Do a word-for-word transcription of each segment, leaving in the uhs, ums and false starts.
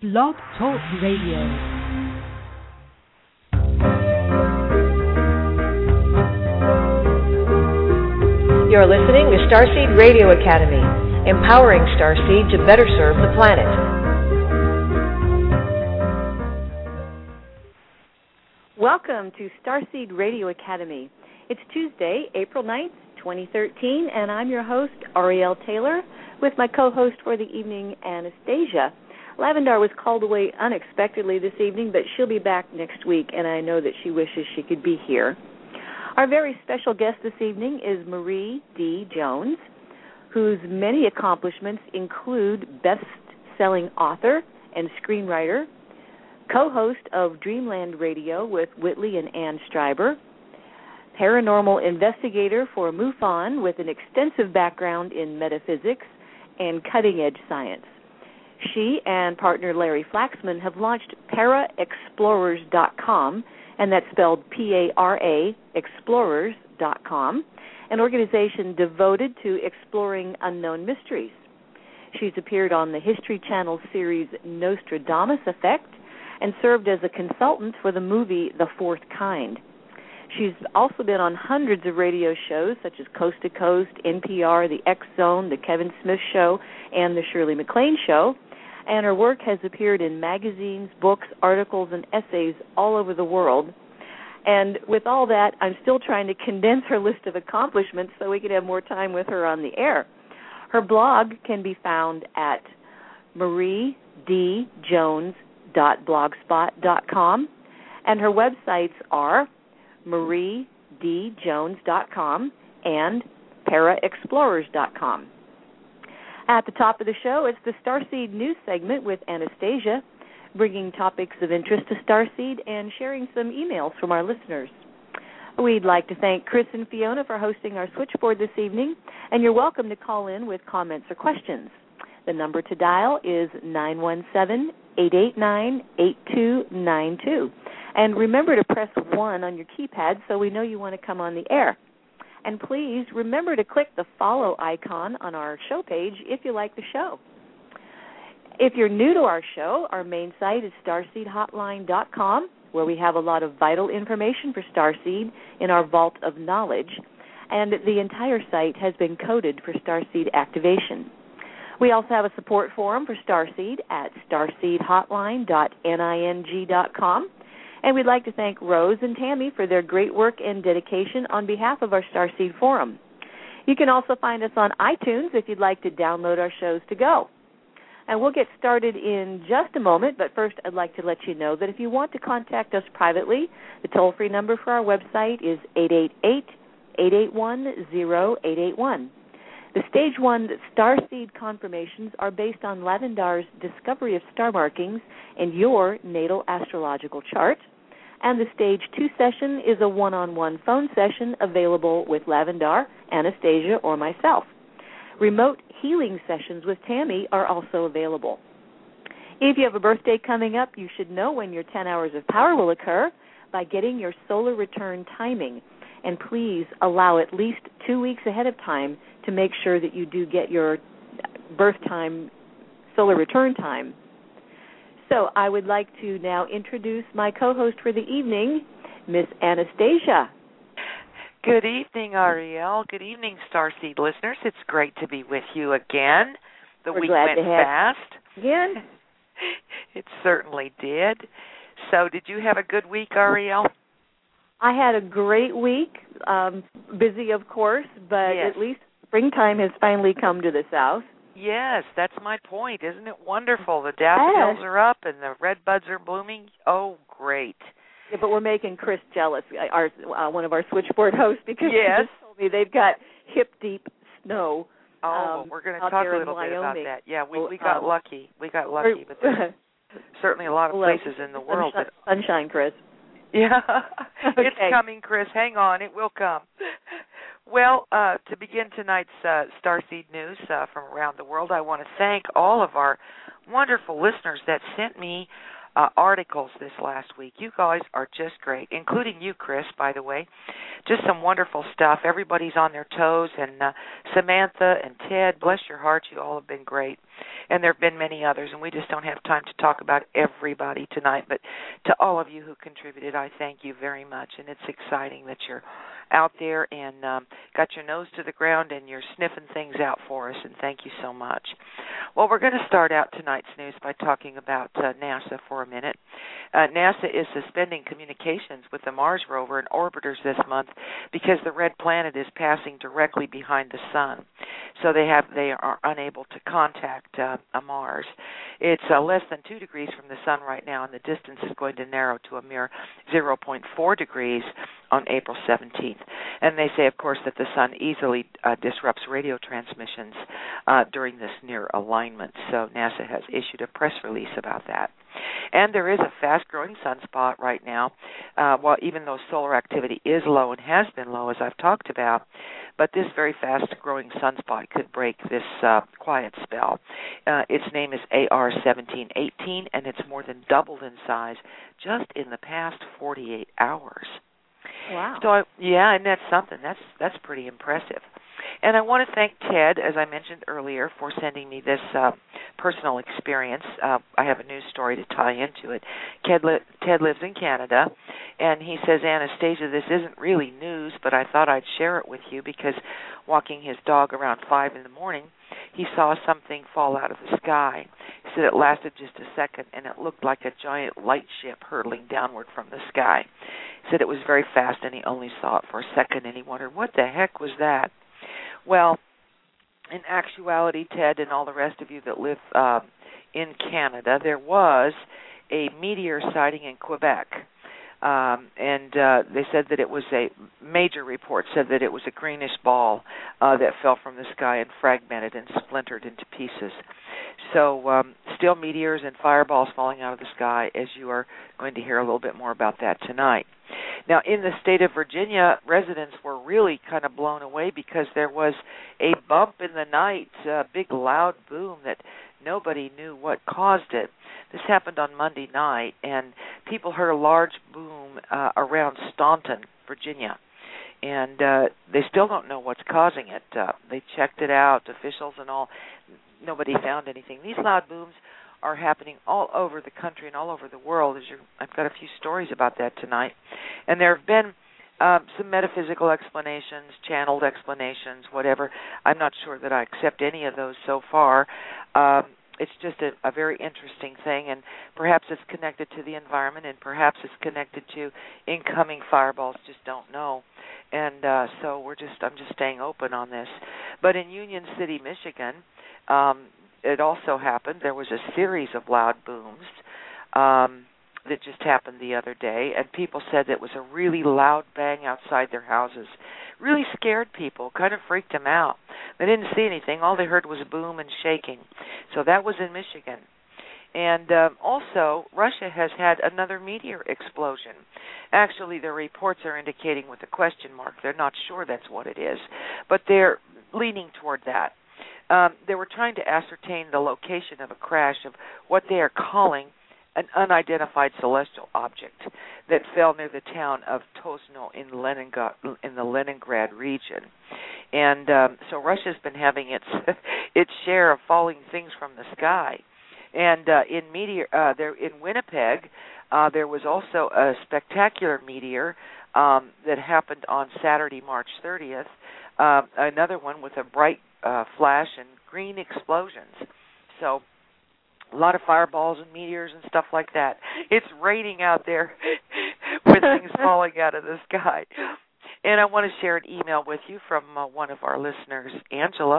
Blog Talk Radio. You're listening to Starseed Radio Academy, empowering Starseed to better serve the planet. Welcome to Starseed Radio Academy. It's Tuesday, April ninth, twenty thirteen, and I'm your host, Ariel Taylor, with my co-host for the evening, Anastasia. Lavendar was called away unexpectedly this evening, but she'll be back next week, and I know that she wishes she could be here. Our very special guest this evening is Marie D. Jones, whose many accomplishments include best-selling author and screenwriter, co-host of Dreamland Radio with Whitley and Ann Stryber, paranormal investigator for MUFON with an extensive background in metaphysics and cutting-edge science. She and partner Larry Flaxman have launched para explorers dot com, and that's spelled P A R A, explorers dot com, an organization devoted to exploring unknown mysteries. She's appeared on the History Channel series Nostradamus Effect and served as a consultant for the movie The Fourth Kind. She's also been on hundreds of radio shows such as Coast to Coast, N P R, The X Zone, The Kevin Smith Show, and The Shirley MacLaine Show. And her work has appeared in magazines, books, articles, and essays all over the world. And with all that, I'm still trying to condense her list of accomplishments so we could have more time with her on the air. Her blog can be found at marie d jones dot blogspot dot com, and her websites are marie d jones dot com and para explorers dot com. At the top of the show, it's the Starseed News segment with Anastasia, bringing topics of interest to Starseed and sharing some emails from our listeners. We'd like to thank Chris and Fiona for hosting our switchboard this evening, and you're welcome to call in with comments or questions. The number to dial is nine one seven, eight eight nine, eight two nine two. And remember to press one on your keypad so we know you want to come on the air. And please remember to click the follow icon on our show page if you like the show. If you're new to our show, our main site is starseed hotline dot com, where we have a lot of vital information for Starseed in our vault of knowledge, and the entire site has been coded for Starseed activation. We also have a support forum for Starseed at starseed hotline dot ning dot com. And we'd like to thank Rose and Tammy for their great work and dedication on behalf of our Starseed Forum. You can also find us on iTunes if you'd like to download our shows to go. And we'll get started in just a moment, but first I'd like to let you know that if you want to contact us privately, the toll-free number for our website is eight eight eight, eight eight one, zero eight eight one. The Stage one Starseed confirmations are based on Lavendar's discovery of star markings and your natal astrological chart. And the Stage two session is a one-on-one phone session available with Lavendar, Anastasia, or myself. Remote healing sessions with Tammy are also available. If you have a birthday coming up, you should know when your ten hours of power will occur by getting your solar return timing. And please allow at least two weeks ahead of time to make sure that you do get your birth time, solar return time. So I would like to now introduce my co-host for the evening, Miss Anastasia. Good evening, Ariel. Good evening, Starseed listeners. It's great to be with you again. The We're week glad went to have fast. Again? It certainly did. So did you have a good week, Ariel? I had a great week, um, busy, of course, but yes. At least springtime has finally come to the south. Yes, that's my point. Isn't it wonderful? The daffodils yes. are up and the red buds are blooming. Oh, great. Yeah, but we're making Chris jealous, our uh, one of our switchboard hosts, because yes. he just told me they've got hip-deep snow. Oh, um, well, we're going to out talk there a little in bit about Wyoming. that. Yeah, we, we got um, lucky. We got lucky, but there's certainly a lot of places in the world sunshine, that... Sunshine, Chris. Yeah, okay. It's coming, Chris. Hang on, it will come. Well, uh, to begin tonight's uh, Starseed News uh, from around the world, I want to thank all of our wonderful listeners that sent me uh, articles this last week. You guys are just great, including you, Chris, by the way. Just some wonderful stuff. Everybody's on their toes, and uh, Samantha and Ted, bless your hearts, you all have been great. And there have been many others, and we just don't have time to talk about everybody tonight. But to all of you who contributed, I thank you very much, and it's exciting that you're out there and um, got your nose to the ground and you're sniffing things out for us, and thank you so much. Well, we're going to start out tonight's news by talking about uh, NASA for a minute. Uh, NASA is suspending communications with the Mars rover and orbiters this month because the red planet is passing directly behind the sun, so they have they are unable to contact uh, a Mars. It's uh, less than two degrees from the sun right now, and the distance is going to narrow to a mere zero point four degrees on April seventeenth. And they say, of course, that the sun easily uh, disrupts radio transmissions uh, during this near alignment. So NASA has issued a press release about that. And there is a fast-growing sunspot right now, uh, while even though solar activity is low and has been low, as I've talked about, but this very fast-growing sunspot could break this uh, quiet spell. Uh, its name is A R seventeen eighteen, and it's more than doubled in size just in the past forty-eight hours. Wow. So, I, yeah, and that's something. That's that's pretty impressive. And I want to thank Ted, as I mentioned earlier, for sending me this uh, personal experience. Uh, I have a news story to tie into it. Ted, li- Ted lives in Canada, and he says, Anastasia, this isn't really news, but I thought I'd share it with you because walking his dog around five in the morning, he saw something fall out of the sky. He said it lasted just a second, and it looked like a giant light ship hurtling downward from the sky. He said it was very fast, and he only saw it for a second, and he wondered, what the heck was that? Well, in actuality, Ted and all the rest of you that live uh, in Canada, there was a meteor sighting in Quebec. Um, and uh, they said that it was a major report said that it was a greenish ball uh, that fell from the sky and fragmented and splintered into pieces. So um, still meteors and fireballs falling out of the sky, as you are going to hear a little bit more about that tonight. Now, in the state of Virginia, residents were really kind of blown away because there was a bump in the night, a big loud boom that nobody knew what caused it. This happened on Monday night, and people heard a large boom uh, around Staunton, Virginia. And uh, they still don't know what's causing it. Uh, they checked it out, officials and all. Nobody found anything. These loud booms are happening all over the country and all over the world. As you're, I've got a few stories about that tonight. And there have been um, some metaphysical explanations, channeled explanations, whatever. I'm not sure that I accept any of those so far. Um, it's just a, a very interesting thing, and perhaps it's connected to the environment, and perhaps it's connected to incoming fireballs. Just don't know. And uh, so we're just I'm just staying open on this. But in Union City, Michigan, um, it also happened. There was a series of loud booms um, that just happened the other day, and people said that it was a really loud bang outside their houses. Really scared people, kind of freaked them out. They didn't see anything. All they heard was a boom and shaking. So that was in Michigan. And um, also, Russia has had another meteor explosion. Actually, the reports are indicating with a question mark. They're not sure that's what it is, but they're leaning toward that. Um, they were trying to ascertain the location of a crash of what they are calling an unidentified celestial object that fell near the town of Tosno in Leningrad, in the Leningrad region. And um, so Russia's been having its its share of falling things from the sky. And uh, in meteor, uh, there in Winnipeg, uh, there was also a spectacular meteor um, that happened on Saturday, March thirtieth. Uh, another one with a bright uh, flash and green explosions. So a lot of fireballs and meteors and stuff like that. It's raining out there with things falling out of the sky. And I want to share an email with you from uh, one of our listeners, Angela.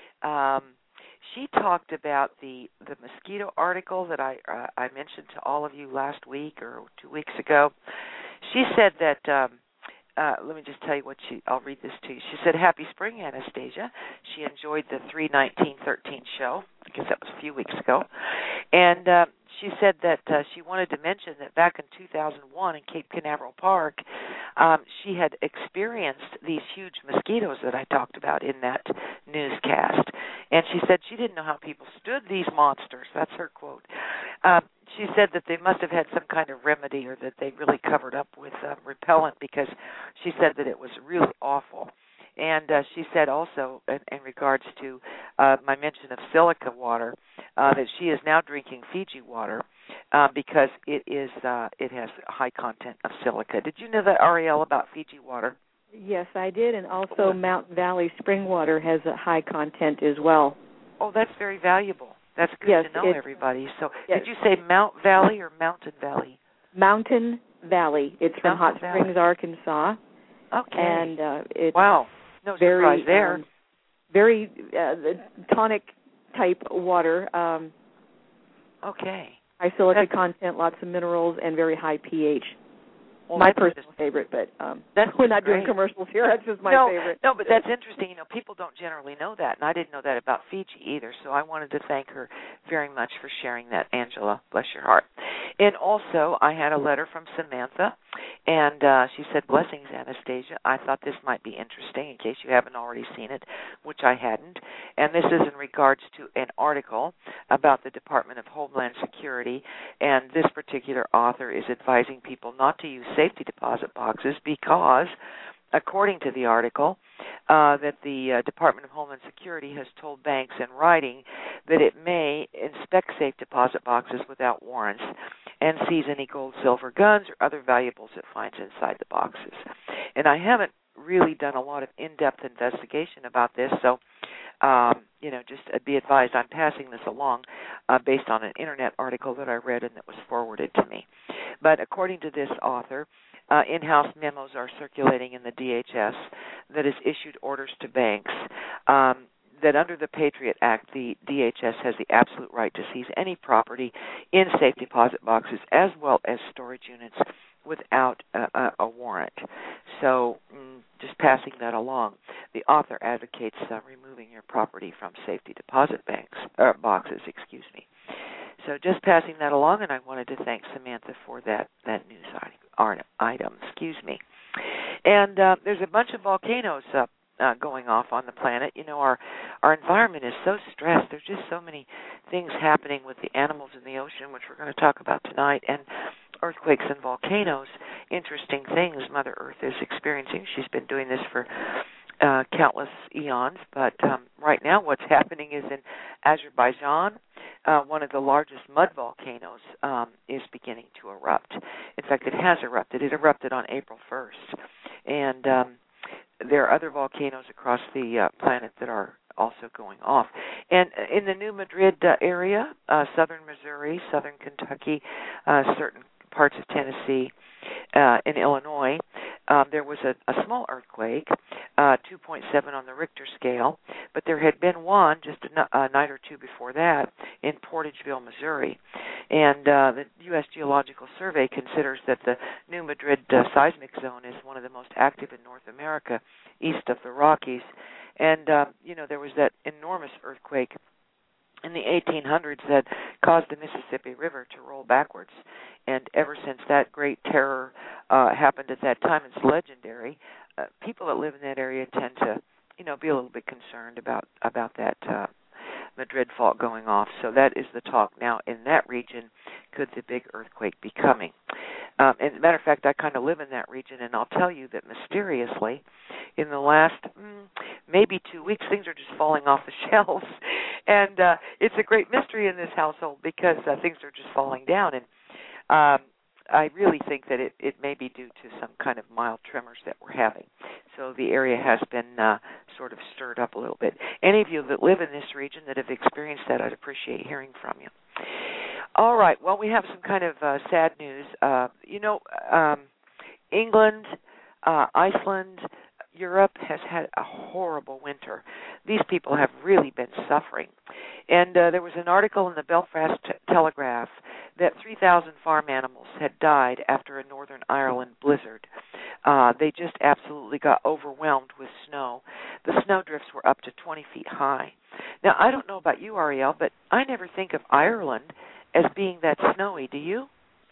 Um, she talked about the, the mosquito article that I uh, I mentioned to all of you last week or two weeks ago. She said that, um, uh, let me just tell you what she, I'll read this to you. She said, Happy Spring, Anastasia. She enjoyed the three nineteen thirteen show. I guess that was a few weeks ago. And uh, she said that uh, she wanted to mention that back in two thousand one in Cape Canaveral Park, um, she had experienced these huge mosquitoes that I talked about in that newscast. And she said she didn't know how people stood these monsters. That's her quote. Um, she she said that they must have had some kind of remedy, or that they really covered up with uh, repellent, because she said that it was really awful. And uh, she said also, in, in regards to uh, my mention of silica water, uh, that she is now drinking Fiji water uh, because it is uh, it has high content of silica. Did you know that, Ariel, about Fiji water? Yes, I did, and also Mountain Valley spring water has a high content as well. Oh, that's very valuable. That's good yes, to know, it, everybody. So yes. Did you say Mount Valley or Mountain Valley? Mountain Valley. It's from Mountain Hot Springs, Valley. Arkansas. Okay. And uh, it's wow. No very, surprise there. Um, very uh, tonic type water. Um, okay. High silica that's, content, lots of minerals, and very high pH. Well, my personal just, favorite, but um, that's we're not great. doing commercials here. That's just my no, favorite. No, but that's interesting. You know, people don't generally know that, and I didn't know that about Fiji either. So I wanted to thank her very much for sharing that, Angela. Bless your heart. And also, I had a letter from Samantha, and uh, she said, "Blessings, Anastasia. I thought this might be interesting in case you haven't already seen it, which I hadn't. And this is in regards to an article about the Department of Homeland Security, and this particular author is advising people not to use safety deposit boxes because, according to the article, uh, that the uh, Department of Homeland Security has told banks in writing that it may inspect safe deposit boxes without warrants and seize any gold, silver, guns, or other valuables it finds inside the boxes." And I haven't really done a lot of in-depth investigation about this, so um, you know, just be advised I'm passing this along uh, based on an Internet article that I read and that was forwarded to me. But according to this author, uh, in-house memos are circulating in the D H S that has issued orders to banks um, that under the Patriot Act, the D H S has the absolute right to seize any property in safe deposit boxes as well as storage units without a, a, a warrant. So mm, just passing that along. The author advocates uh, removing your property from safety deposit banks uh, boxes, excuse me. So just passing that along, and I wanted to thank Samantha for that, that news item, excuse me. And uh, there's a bunch of volcanoes up uh, going off on the planet. You know, our our environment is so stressed. There's just so many things happening with the animals in the ocean, which we're going to talk about tonight, and earthquakes and volcanoes, interesting things Mother Earth is experiencing. She's been doing this for uh, countless eons, but um, right now what's happening is in Azerbaijan, uh, one of the largest mud volcanoes um, is beginning to erupt. In fact, it has erupted. It erupted on April first. And um, there are other volcanoes across the uh, planet that are also going off. And in the New Madrid uh, area, uh, southern Missouri, southern Kentucky, uh, certain parts of Tennessee, uh, in Illinois, um, there was a, a small earthquake, uh, two point seven on the Richter scale, but there had been one just a, a night or two before that in Portageville, Missouri. And uh, the U S Geological Survey considers that the New Madrid uh, seismic zone is one of the most active in North America, east of the Rockies. And, uh, you know, there was that enormous earthquake in the eighteen hundreds that caused the Mississippi River to roll backwards. And ever since that great terror uh, happened at that time, it's legendary. Uh, people that live in that area tend to, you know, be a little bit concerned about, about that uh, Madrid fault going off. So that is the talk now in that region. Could the big earthquake be coming? Um, and as a matter of fact, I kind of live in that region, and I'll tell you that mysteriously, in the last mm, maybe two weeks, things are just falling off the shelves. And uh, it's a great mystery in this household because uh, things are just falling down. And um, I really think that it, it may be due to some kind of mild tremors that we're having. So the area has been uh, sort of stirred up a little bit. Any of you that live in this region that have experienced that, I'd appreciate hearing from you. All right. Well, we have some kind of uh, sad news. Uh, you know, um, England, uh, Iceland, Europe has had a horrible winter. These people have really been suffering. And uh, there was an article in the Belfast Telegraph that three thousand farm animals had died after a Northern Ireland blizzard. Uh, they just absolutely got overwhelmed with snow. The snowdrifts were up to twenty feet high. Now, I don't know about you, Ariel, but I never think of Ireland as being that snowy. Do you?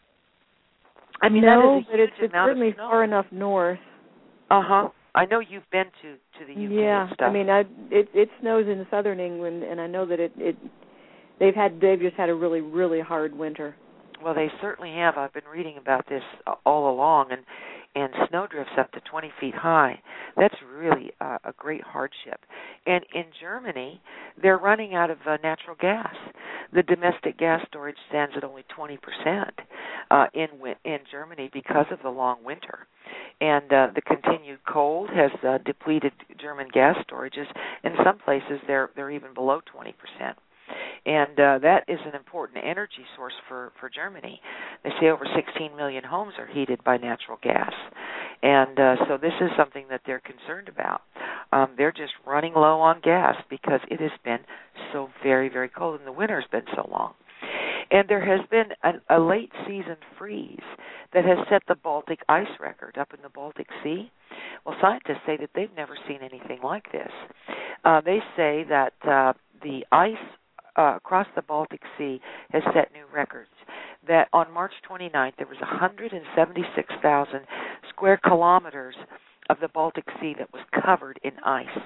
I mean, no, that is a but huge it's, it's amount certainly of snow. far enough north. Uh-huh. I know you've been to, to the U K yeah, and stuff. I mean, I, it it snows in southern England, and I know that it, it they've had they've just had a really really hard winter. Well, they certainly have. I've been reading about this all along, and and snow drifts up to twenty feet high. That's really uh, a great hardship. And in Germany, they're running out of uh, natural gas. The domestic gas storage stands at only twenty percent uh, in in Germany because of the long winter. And uh, the continued cold has uh, depleted German gas storages. In some places, they're they're even below twenty percent. And uh, that is an important energy source for, for Germany. They say over sixteen million homes are heated by natural gas. And uh, so this is something that they're concerned about. Um, they're just running low on gas because it has been so very, very cold, and the winter's been so long. And there has been an, a late season freeze that has set the Baltic ice record up in the Baltic Sea. Well, scientists say that they've never seen anything like this. Uh, they say that uh, the ice Uh, across the Baltic Sea has set new records. That on March twenty-ninth, there was one hundred seventy-six thousand square kilometers of the Baltic Sea that was covered in ice.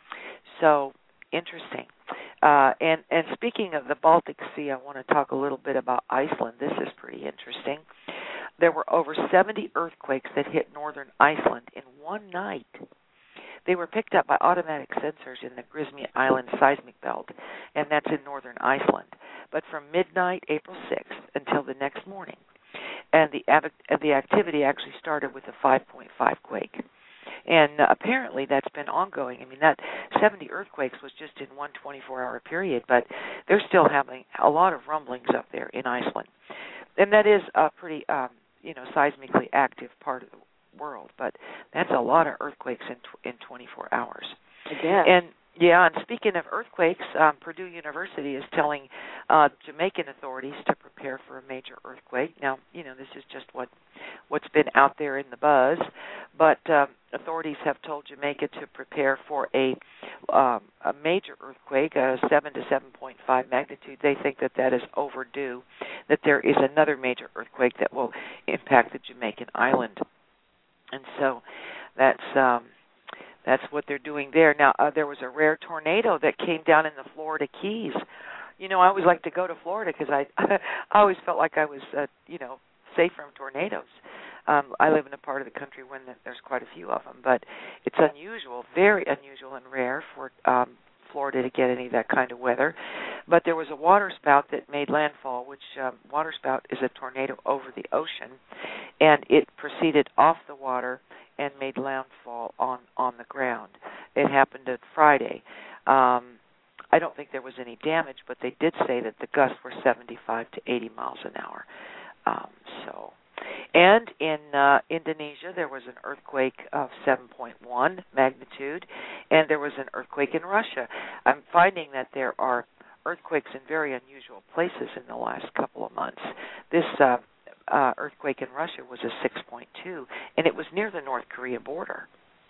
So, interesting. Uh, and, and speaking of the Baltic Sea, I want to talk a little bit about Iceland. This is pretty interesting. There were over seventy earthquakes that hit northern Iceland in one night. They were picked up by automatic sensors in the Grismia Island seismic belt, and that's in northern Iceland. But from midnight, April sixth, until the next morning, and the the activity actually started with a five point five quake. And uh, apparently that's been ongoing. I mean, that seventy earthquakes was just in one twenty-four hour period, but they're still having a lot of rumblings up there in Iceland. And that is a pretty, um, you know, seismically active part of the world, but that's a lot of earthquakes in tw- in twenty-four hours. Again. And yeah, and speaking of earthquakes, um, Purdue University is telling uh, Jamaican authorities to prepare for a major earthquake. Now, you know, this is just what what's been out there in the buzz, but um, authorities have told Jamaica to prepare for a um, a major earthquake, a seven to seven point five magnitude. They think that that is overdue. That there is another major earthquake that will impact the Jamaican island. And so that's um, that's what they're doing there. Now, uh, there was a rare tornado that came down in the Florida Keys. You know, I always like to go to Florida because I I always felt like I was, uh, you know, safe from tornadoes. Um, I live in a part of the country when there's quite a few of them, but it's unusual, very unusual and rare for um, Florida to get any of that kind of weather. But there was a waterspout that made landfall, which um, waterspout is a tornado over the ocean, and it proceeded off the water and made landfall on, on the ground. It happened on Friday. Um, I don't think there was any damage, but they did say that the gusts were seventy-five to eighty miles an hour. Um, so, and in uh, Indonesia, there was an earthquake of seven point one magnitude, and there was an earthquake in Russia. I'm finding that there are earthquakes in very unusual places in the last couple of months. This uh, uh, earthquake in Russia was a six point two, and it was near the North Korea border.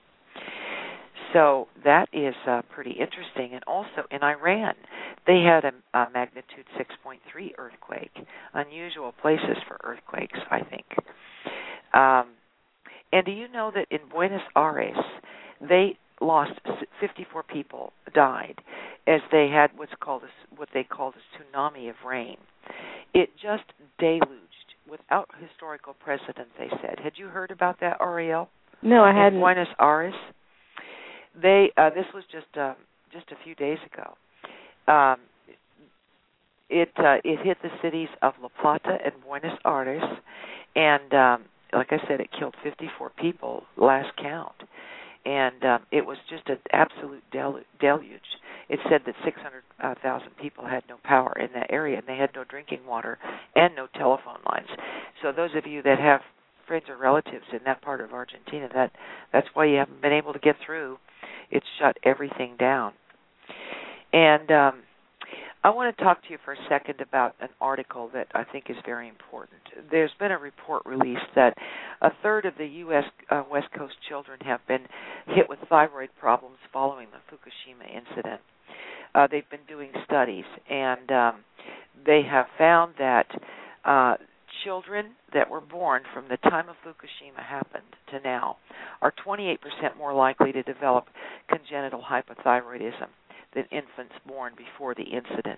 So that is uh, pretty interesting. And also in Iran, they had a, a magnitude six point three earthquake. Unusual places for earthquakes, I think. Um, and do you know that in Buenos Aires, they lost fifty-four people died as they had what's called a, what they called a tsunami of rain. It just deluged without historical precedent, they said. Had you heard about that, Ariel? No, I hadn't. In Buenos Aires? They uh, this was just uh, just a few days ago. Um, it uh, it hit the cities of La Plata and Buenos Aires, and um, like I said, it killed fifty-four people last count, and um, it was just an absolute del- deluge. It said that six hundred thousand people had no power in that area, and they had no drinking water and no telephone lines. So those of you that have friends or relatives in that part of Argentina, that that's why you haven't been able to get through. It's shut everything down. And um, I want to talk to you for a second about an article that I think is very important. There's been a report released that a third of the U S uh, West Coast children have been hit with thyroid problems following the Fukushima incident. Uh, they've been doing studies, and um, they have found that uh, children that were born from the time of Fukushima happened to now are twenty-eight percent more likely to develop congenital hypothyroidism than infants born before the incident.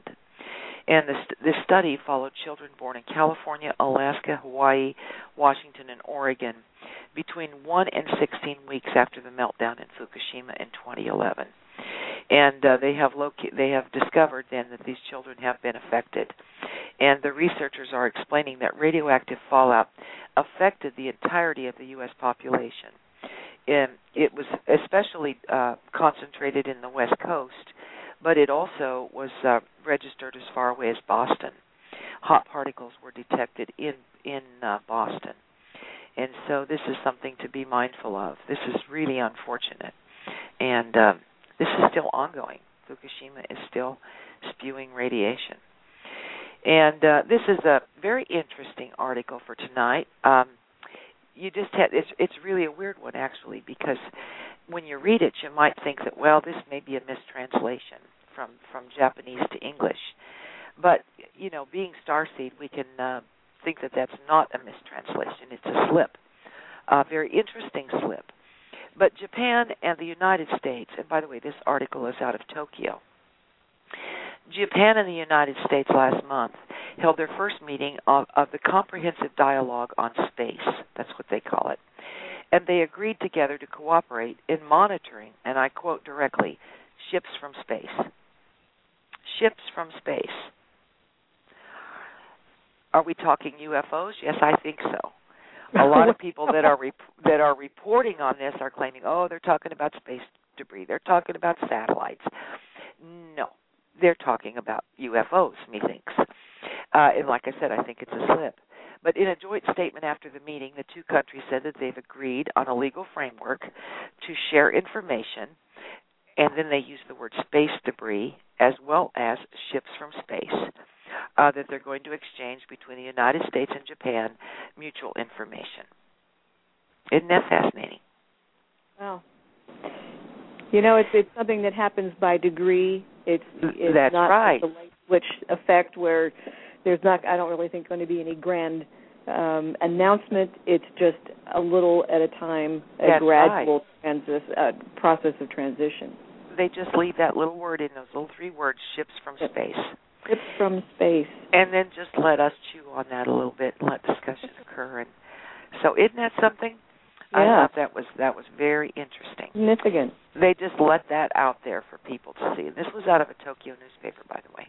And this, this study followed children born in California, Alaska, Hawaii, Washington, and Oregon between one and sixteen weeks after the meltdown in Fukushima in twenty eleven. And uh, they have loca- they have discovered then that these children have been affected. And the researchers are explaining that radioactive fallout affected the entirety of the U S population. And it was especially uh, concentrated in the West Coast, but it also was uh, registered as far away as Boston. Hot particles were detected in, in uh, Boston. And so this is something to be mindful of. This is really unfortunate. And uh, this is still ongoing. Fukushima is still spewing radiation. And uh, this is a very interesting article for tonight. Um, you just had it's it's really a weird one actually, because when you read it, you might think that, well, this may be a mistranslation from from Japanese to English. But you know, being Starseed, we can uh, think that that's not a mistranslation. It's a slip, a very interesting slip. But Japan and the United States, and by the way, this article is out of Tokyo. Japan and the United States last month held their first meeting of, of the Comprehensive Dialogue on Space. That's what they call it. And they agreed together to cooperate in monitoring, and I quote directly, ships from space. Ships from space. Are we talking U F Os? Yes, I think so. A lot of people that are rep- that are reporting on this are claiming, oh, they're talking about space debris. They're talking about satellites. No. They're talking about U F Os, methinks. Uh, and like I said, I think it's a slip. But in a joint statement after the meeting, the two countries said that they've agreed on a legal framework to share information, and then they use the word space debris as well as ships from space, uh, that they're going to exchange between the United States and Japan mutual information. Isn't that fascinating? Wow. You know, it's it's something that happens by degree. It's, it's That's not right. the light switch effect where there's not, I don't really think, going to be any grand um, announcement. It's just a little at a time, a That's gradual right. transis, uh, process of transition. They just leave that little word in, those little three words, ships from Yep. space. Ships from space. And then just let us chew on that a little bit and let discussion occur. And so isn't that something? Yeah. I thought that was that was very interesting. Significant. They just let that out there for people to see. And this was out of a Tokyo newspaper, by the way.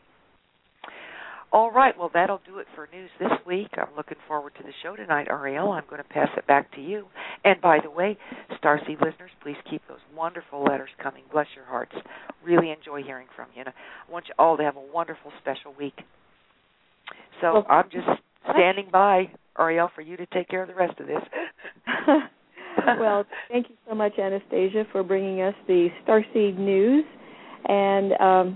All right, well, that'll do it for news this week. I'm looking forward to the show tonight, Ariel. I'm going to pass it back to you. And by the way, Starseed listeners, please keep those wonderful letters coming. Bless your hearts. Really enjoy hearing from you. And I want you all to have a wonderful, special week. So well, I'm just standing by, Ariel, for you to take care of the rest of this. Well, thank you so much, Anastasia, for bringing us the Starseed news. And um,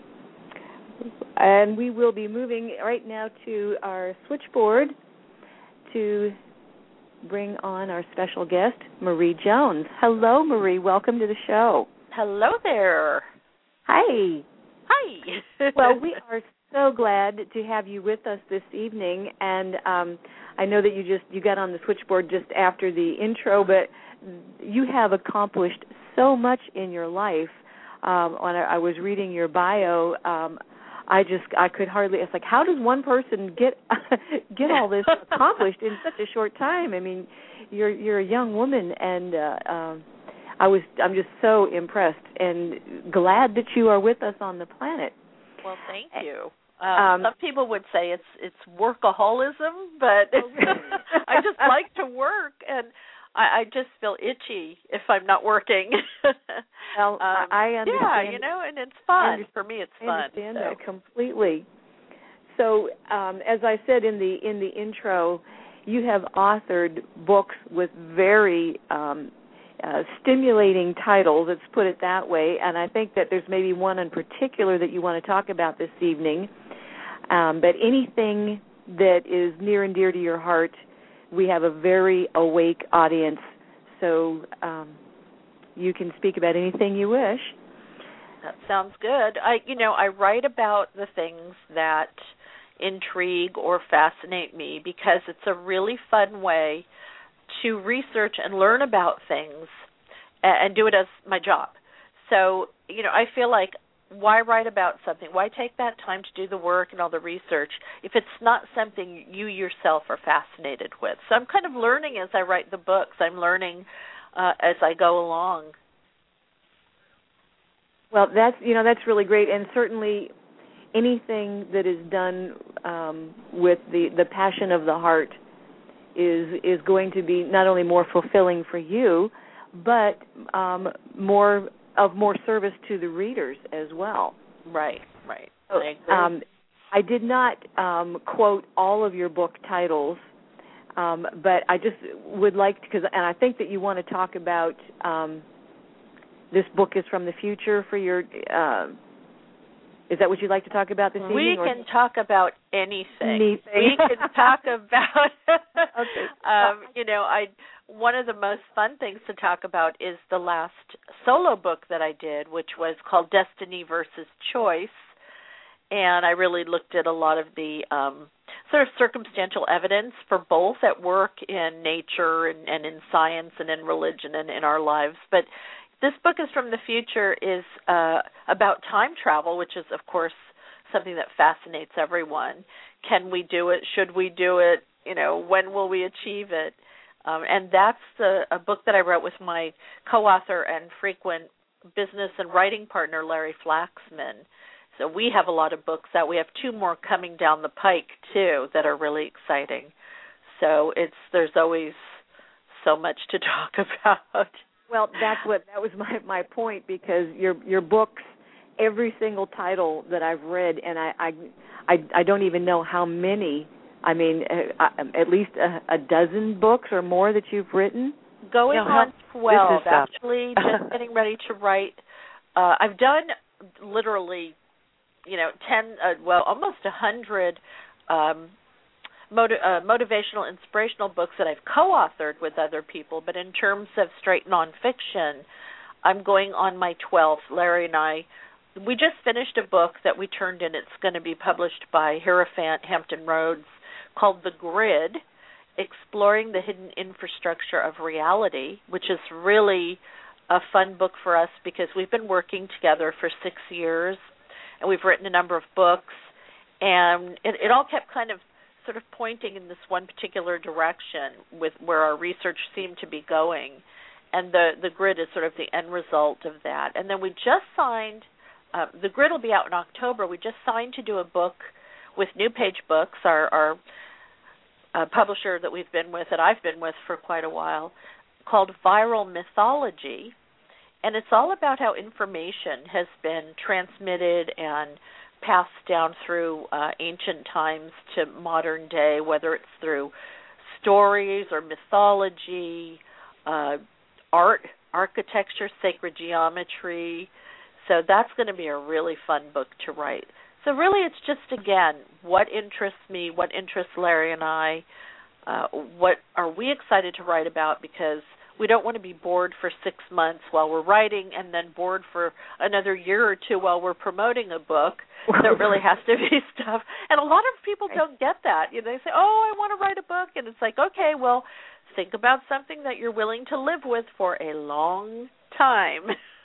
and we will be moving right now to our switchboard to bring on our special guest, Marie Jones. Hello, Marie. Welcome to the show. Hello there. Hi. Hi. Well, we are so glad to have you with us this evening, and um, I know that you just you got on the switchboard just after the intro, but you have accomplished so much in your life. Um, when I was reading your bio, um, I just I could hardly. It's like, how does one person get get all this accomplished in such a short time? I mean, you're you're a young woman, and uh, um, I was I'm just so impressed and glad that you are with us on the planet. Well, thank you. Um, um, some people would say it's it's workaholism, but I just like to work, and I, I just feel itchy if I'm not working. Well, um, I understand. Yeah, you know, and it's fun. For me, it's fun. I understand so. that completely. So, um, as I said in the in the intro, you have authored books with very um, uh, stimulating titles. Let's put it that way. And I think that there's maybe one in particular that you want to talk about this evening. Um, but anything that is near and dear to your heart, we have a very awake audience, so um, you can speak about anything you wish. That sounds good. I, you know, I write about the things that intrigue or fascinate me because it's a really fun way to research and learn about things and do it as my job. So, you know, I feel like why write about something? Why take that time to do the work and all the research if it's not something you yourself are fascinated with? So I'm kind of learning as I write the books. I'm learning uh, as I go along. Well, that's you know that's really great, and certainly anything that is done um, with the, the passion of the heart is is going to be not only more fulfilling for you, but um, more of more service to the readers as well. Right, right. So, I agree. Um, I did not um, quote all of your book titles, um, but I just would like to, because, and I think that you want to talk about um, this book is from the future for your. Uh, is that what you'd like to talk about this evening? We or? can talk about anything. anything. We can talk about. Okay. um, you know, I one of the most fun things to talk about is the last solo book that I did, which was called Destiny versus Choice. And I really looked at a lot of the um, sort of circumstantial evidence for both at work, in nature, and, and in science, and in religion, and in our lives. But this book is from the future is uh, about time travel, which is, of course, something that fascinates everyone. Can we do it? Should we do it? You know, when will we achieve it? Um, and that's the, a book that I wrote with my co-author and frequent business and writing partner, Larry Flaxman. So we have a lot of books out. We have two more coming down the pike, too, that are really exciting. So it's there's always so much to talk about. Well, that's what that was my, my point, because your your books, every single title that I've read, and I I, I, I don't even know how many, I mean, uh, at least a, a dozen books or more that you've written? Going you know, on twelve, is, uh, actually, just getting ready to write. Uh, I've done literally, you know, ten, uh, well, almost a hundred um, motiv- uh, motivational, inspirational books that I've co-authored with other people. But in terms of straight nonfiction, I'm going on my twelfth. Larry and I, we just finished a book that we turned in. It's going to be published by Hierophant Hampton Roads, called The Grid, Exploring the Hidden Infrastructure of Reality, which is really a fun book for us because we've been working together for six years. And we've written a number of books, and it, it all kept kind of sort of pointing in this one particular direction with where our research seemed to be going. And the, the grid is sort of the end result of that. And then we just signed, uh, the grid will be out in October. We just signed to do a book with New Page Books, our, our uh, publisher that we've been with, that I've been with for quite a while, called Viral Mythology. And it's all about how information has been transmitted and passed down through uh, ancient times to modern day, whether it's through stories or mythology, uh, art, architecture, sacred geometry. So that's going to be a really fun book to write. So really it's just, again, what interests me, what interests Larry and I, uh, what are we excited to write about, because we don't want to be bored for six months while we're writing and then bored for another year or two while we're promoting a book. There really has to be stuff. And a lot of people don't get that. You know, they say, oh, I want to write a book. And it's like, okay, well, think about something that you're willing to live with for a long time.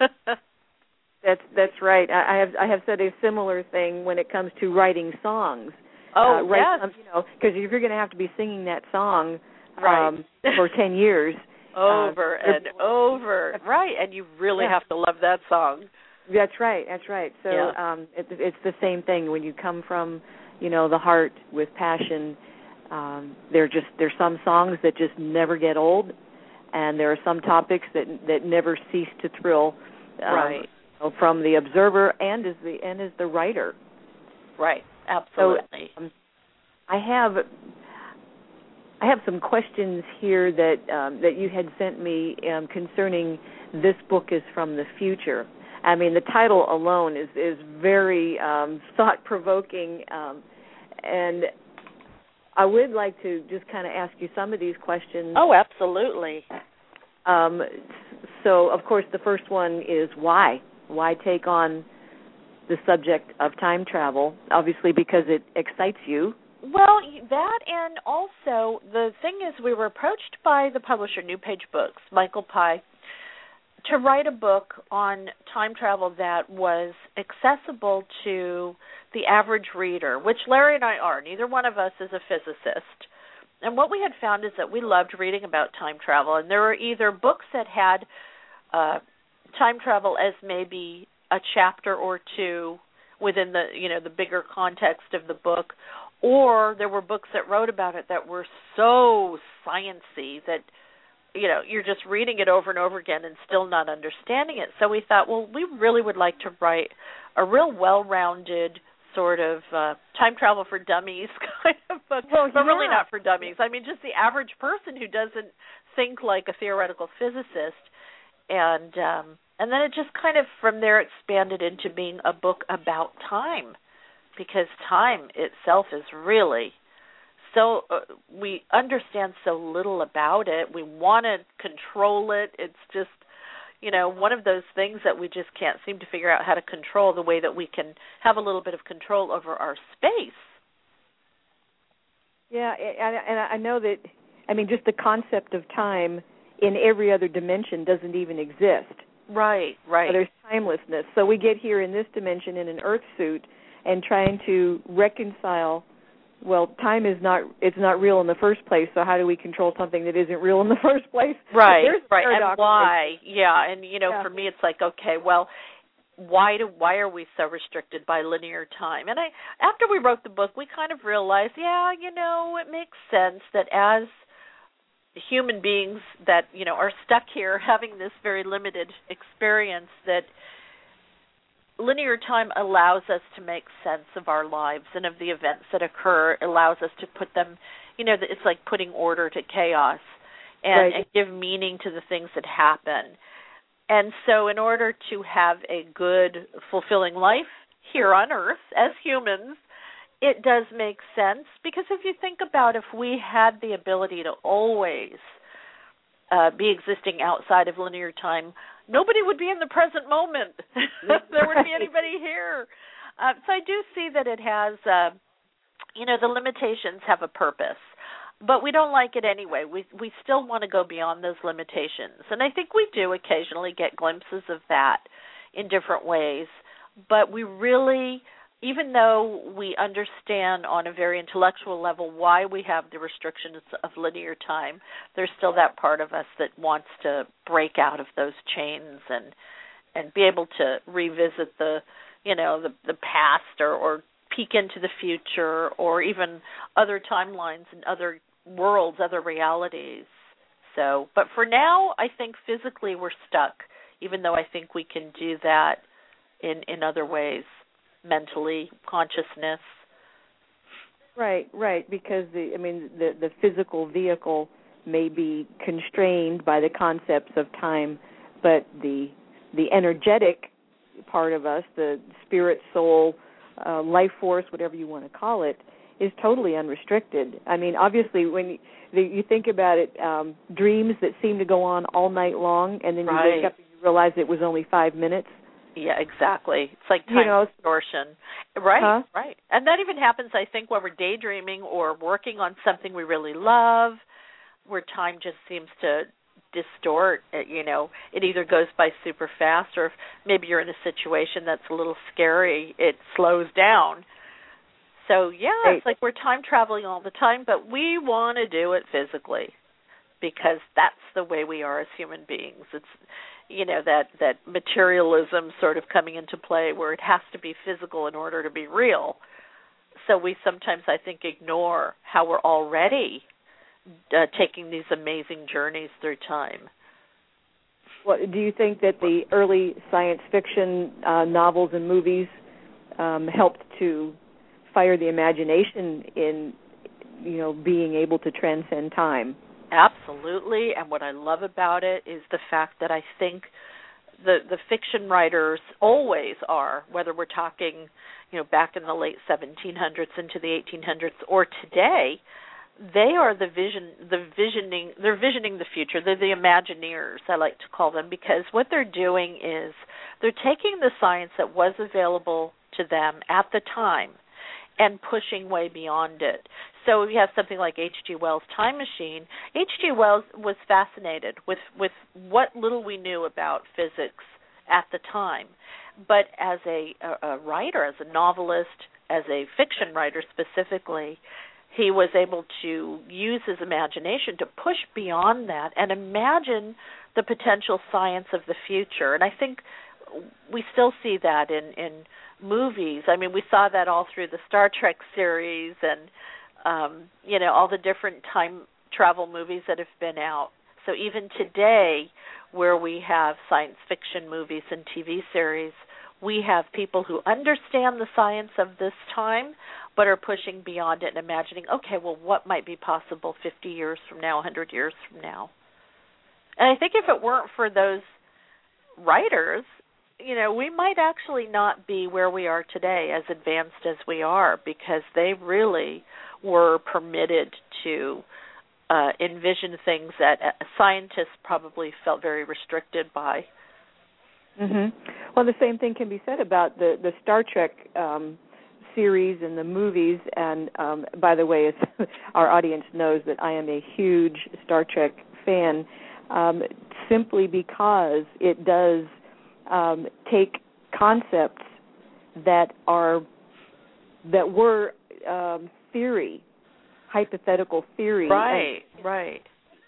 That's that's right. I, I have I have said a similar thing when it comes to writing songs. Oh, uh, write yes. some, you know, because if you're going to have to be singing that song right. um, for ten years. Over uh, and over. Right, and you really yeah. have to love that song. That's right, that's right. So yeah. um, it, it's the same thing. When you come from, you know, the heart with passion, um, there just there's some songs that just never get old, and there are some topics that that never cease to thrill. Um, right. From the observer and as the and as the writer. Right, absolutely. So, um, I have I have some questions here that um, that you had sent me um, concerning this book is from the future. I mean, the title alone is is very um, thought-provoking, um, and I would like to just kind of ask you some of these questions. Oh, absolutely. Um, so, of course, the first one is why? Why take on the subject of time travel? Obviously, because it excites you. Well, that, and also the thing is we were approached by the publisher New Page Books, Michael Pye. to write a book on time travel that was accessible to the average reader, which Larry and I are. Neither one of us is a physicist. And what we had found is that we loved reading about time travel, and there were either books that had uh, time travel as maybe a chapter or two within the, you know, the bigger context of the book, or there were books that wrote about it that were so sciencey that, you know, you're just reading it over and over again and still not understanding it. So we thought, well, we really would like to write a real well-rounded sort of uh, time travel for dummies kind of book, well, but yeah. really not for dummies. I mean, just the average person who doesn't think like a theoretical physicist. And um, and then it just kind of from there expanded into being a book about time, because time itself is really so, uh, we understand so little about it. We want to control it. It's just, you know, one of those things that we just can't seem to figure out how to control, the way that we can have a little bit of control over our space. Yeah, and I know that, I mean, just the concept of time in every other dimension doesn't even exist. Right, right. So there's timelessness. So we get here in this dimension in an Earth suit and trying to reconcile, well, time is not, it's not real in the first place, so how do we control something that isn't real in the first place? Right, There's right, paradox. and why? Yeah, and, you know, yeah. for me it's like, okay, well, why do why are we so restricted by linear time? And I, after we wrote the book, we kind of realized, yeah, you know, it makes sense that as human beings that, you know, are stuck here having this very limited experience, that linear time allows us to make sense of our lives and of the events that occur, allows us to put them, you know, it's like putting order to chaos and, right. and give meaning to the things that happen. And so in order to have a good, fulfilling life here on Earth as humans, it does make sense, because if you think about, if we had the ability to always uh, be existing outside of linear time, nobody would be in the present moment. There wouldn't be anybody here. Uh, so I do see that it has, uh, you know, the limitations have a purpose, but we don't like it anyway. We we still want to go beyond those limitations, and I think we do occasionally get glimpses of that in different ways, but we really, even though we understand on a very intellectual level why we have the restrictions of linear time, there's still that part of us that wants to break out of those chains and and be able to revisit the, you know, the the past, or, or peek into the future, or even other timelines and other worlds, other realities. So, but for now, I think physically we're stuck, even though I think we can do that in, in other ways. Mentally, consciousness. Right, right, because the I mean the the physical vehicle may be constrained by the concepts of time, but the the energetic part of us, the spirit, soul, uh, life force, whatever you want to call it, is totally unrestricted. I mean, obviously, when you, the, you think about it, um, dreams that seem to go on all night long, and then you right. wake up and you realize it was only five minutes. Yeah, exactly. It's like time you know, distortion. Right, huh? right. And that even happens, I think, when we're daydreaming or working on something we really love, where time just seems to distort. It, you know, it either goes by super fast, or if maybe you're in a situation that's a little scary, it slows down. So, yeah, right. It's like we're time traveling all the time, but we want to do it physically, because that's the way we are as human beings. It's, you know, that, that materialism sort of coming into play, where it has to be physical in order to be real. So we sometimes, I think, ignore how we're already uh, taking these amazing journeys through time. Well, do you think that the early science fiction uh, novels and movies um, helped to fire the imagination in, you know, being able to transcend time? Absolutely, and what I love about it is the fact that I think the the fiction writers always are, whether we're talking, you know, back in the late seventeen hundreds into the eighteen hundreds or today, they are the vision, the visioning, they're visioning the future. They're the Imagineers, I like to call them, because what they're doing is they're taking the science that was available to them at the time, and pushing way beyond it. So we have something like H G. Wells' Time Machine. H G. Wells was fascinated with, with what little we knew about physics at the time. But as a, a, a writer, as a novelist, as a fiction writer specifically, he was able to use his imagination to push beyond that and imagine the potential science of the future. And I think we still see that in, in movies. I mean, we saw that all through the Star Trek series and, um, you know, all the different time travel movies that have been out. So even today, where we have science fiction movies and T V series, we have people who understand the science of this time but are pushing beyond it and imagining, okay, well, what might be possible fifty years from now, one hundred years from now? And I think if it weren't for those writers, you know, we might actually not be where we are today, as advanced as we are, because they really were permitted to uh, envision things that scientists probably felt very restricted by. Mm-hmm. Well, the same thing can be said about the, the Star Trek um, series and the movies. And, um, by the way, as our audience knows that I am a huge Star Trek fan, um, simply because it does um, take concepts that are that were um, theory, hypothetical theory. Right, and, right.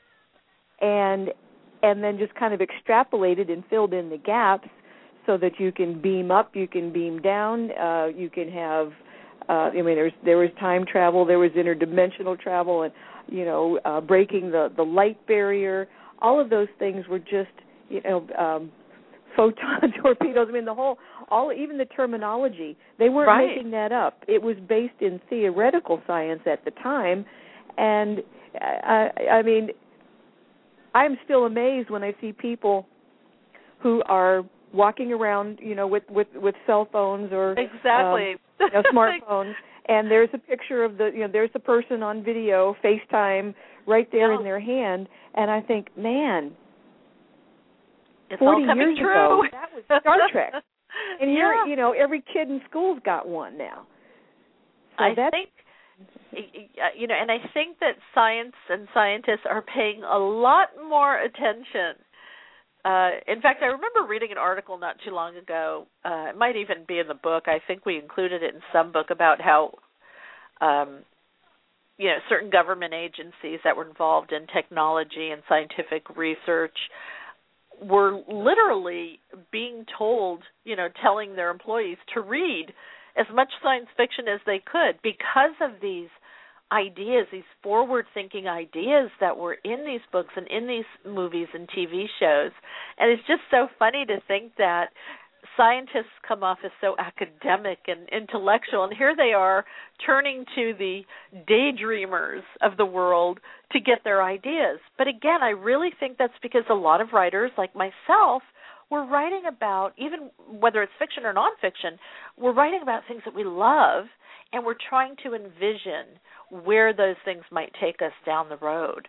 And and then just kind of extrapolated and filled in the gaps so that you can beam up, you can beam down, uh, you can have, uh, I mean, there's, there was time travel, there was interdimensional travel, and, you know, uh, breaking the, the light barrier. All of those things were just, you know, um, photon torpedoes. I mean, the whole, all, even the terminology, they weren't right. making that up. It was based in theoretical science at the time, and, I, I mean, I'm still amazed when I see people who are walking around, you know, with, with, with cell phones or exactly. um, you know, smartphones, and there's a picture of the, you know, there's the person on video, FaceTime, right there yeah. in their hand, and I think, man, it's forty all coming years true. ago, that was Star Trek, and yeah. here, you know, every kid in school's got one now. So I that's, think. You know, and I think that science and scientists are paying a lot more attention. Uh, in fact, I remember reading an article not too long ago. Uh, it might even be in the book. I think we included it in some book about how, um, you know, certain government agencies that were involved in technology and scientific research were literally being told, you know, telling their employees to read as much science fiction as they could because of these ideas, these forward-thinking ideas that were in these books and in these movies and T V shows. And it's just so funny to think that scientists come off as so academic and intellectual, and here they are turning to the daydreamers of the world to get their ideas. But again, I really think that's because a lot of writers like myself we're writing about, even whether it's fiction or nonfiction, we're writing about things that we love, and we're trying to envision where those things might take us down the road.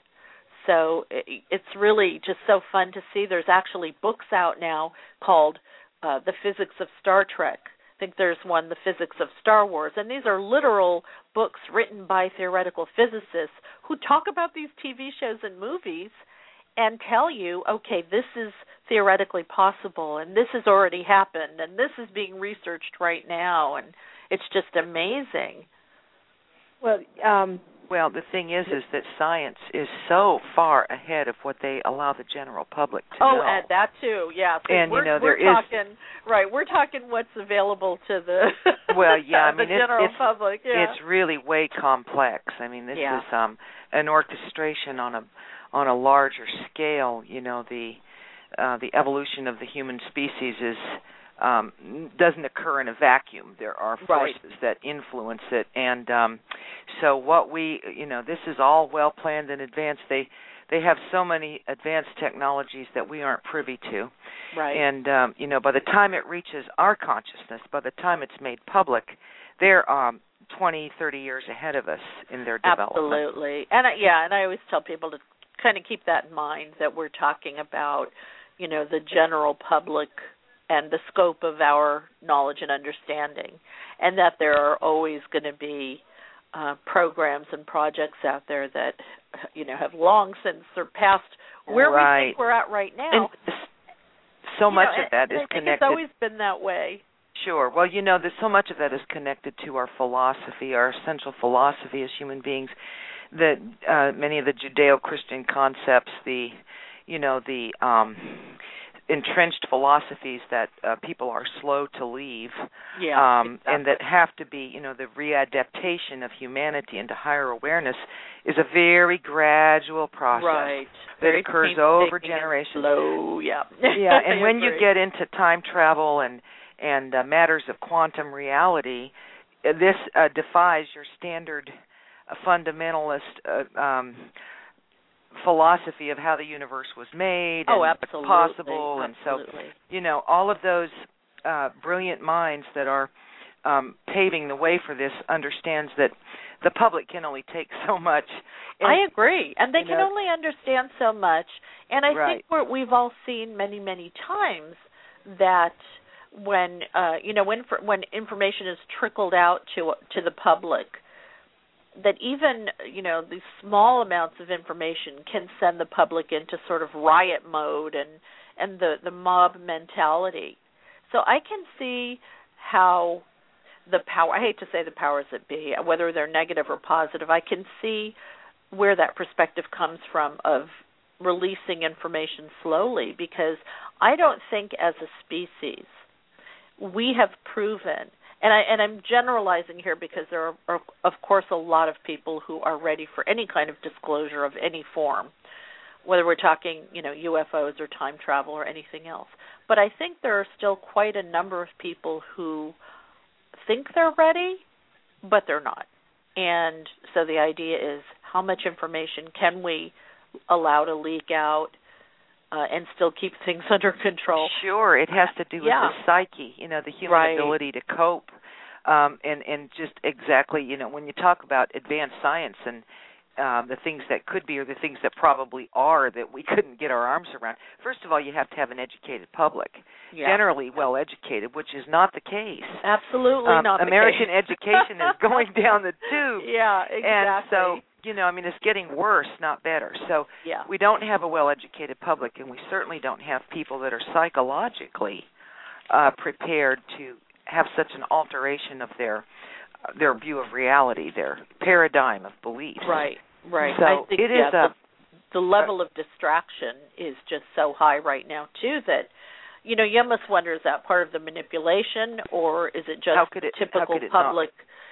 So it's really just so fun to see. There's actually books out now called uh, The Physics of Star Trek. I think there's one, The Physics of Star Wars. And these are literal books written by theoretical physicists who talk about these T V shows and movies and tell you, okay, this is theoretically possible, and this has already happened, and this is being researched right now, and it's just amazing. Well, um, well, the thing is, is that science is so far ahead of what they allow the general public to oh, know. Oh, and that too, yeah. So and we're, you know, we're there talking, is right. We're talking what's available to the well, yeah, I mean, the general it's, public. Yeah. It's really way complex. I mean, this yeah. is um, an orchestration on a on a larger scale. You know, the uh, the evolution of the human species is. Um, doesn't occur in a vacuum. There are forces right. that influence it, and um, so what we, you know, this is all well planned in advance. They they have so many advanced technologies that we aren't privy to, right? And um, you know, by the time it reaches our consciousness, by the time it's made public, they're um, twenty, thirty years ahead of us in their development. Absolutely, and I, yeah, and I always tell people to kind of keep that in mind that we're talking about, you know, the general public and the scope of our knowledge and understanding, and that there are always going to be uh, programs and projects out there that, you know, have long since surpassed where right. we think we're at right now. And so you much know, of that and is I think connected. It's always been that way. Sure. Well, you know, there's so much of that is connected to our philosophy, our essential philosophy as human beings. That uh, many of the Judeo-Christian concepts, the, you know, the um, entrenched philosophies that uh, people are slow to leave, yeah, um, exactly. and that have to be, you know, the readaptation of humanity into higher awareness is a very gradual process right. that very occurs over generations. Slow, yeah. Yeah, and when agree. you get into time travel and and uh, matters of quantum reality, uh, this uh, defies your standard uh, fundamentalist uh, um, philosophy of how the universe was made oh, and absolutely. possible. Absolutely. And so, you know, all of those uh, brilliant minds that are um, paving the way for this understands that the public can only take so much. And, I agree. And they can know, only understand so much. And I right. think we're, we've all seen many, many times that when, uh, you know, when, when information is trickled out to to the public, that even, you know, these small amounts of information can send the public into sort of riot mode and, and the, the mob mentality. So I can see how the power, I hate to say the powers that be, whether they're negative or positive, I can see where that perspective comes from of releasing information slowly, because I don't think as a species we have proven, and, I, and I'm generalizing here because there are, are, of course, a lot of people who are ready for any kind of disclosure of any form, whether we're talking, you know, U F Os or time travel or anything else. But I think there are still quite a number of people who think they're ready, but they're not. And so the idea is, how much information can we allow to leak out uh, and still keep things under control? Sure, it has to do with yeah. the psyche, you know, the human right. ability to cope, um, and and just exactly, you know, when you talk about advanced science and um, the things that could be or the things that probably are that we couldn't get our arms around. First of all, you have to have an educated public, yeah. generally well educated, which is not the case. Absolutely um, not the American case. education is going down the tube. Yeah, exactly. And so, you know, I mean, it's getting worse, not better. So yeah. we don't have a well-educated public, and we certainly don't have people that are psychologically uh, prepared to have such an alteration of their their view of reality, their paradigm of belief. Right, right. So I think, it yeah, is a, the, the level of distraction is just so high right now, too, that, you know, you almost wonder, is that part of the manipulation, or is it just it, typical public?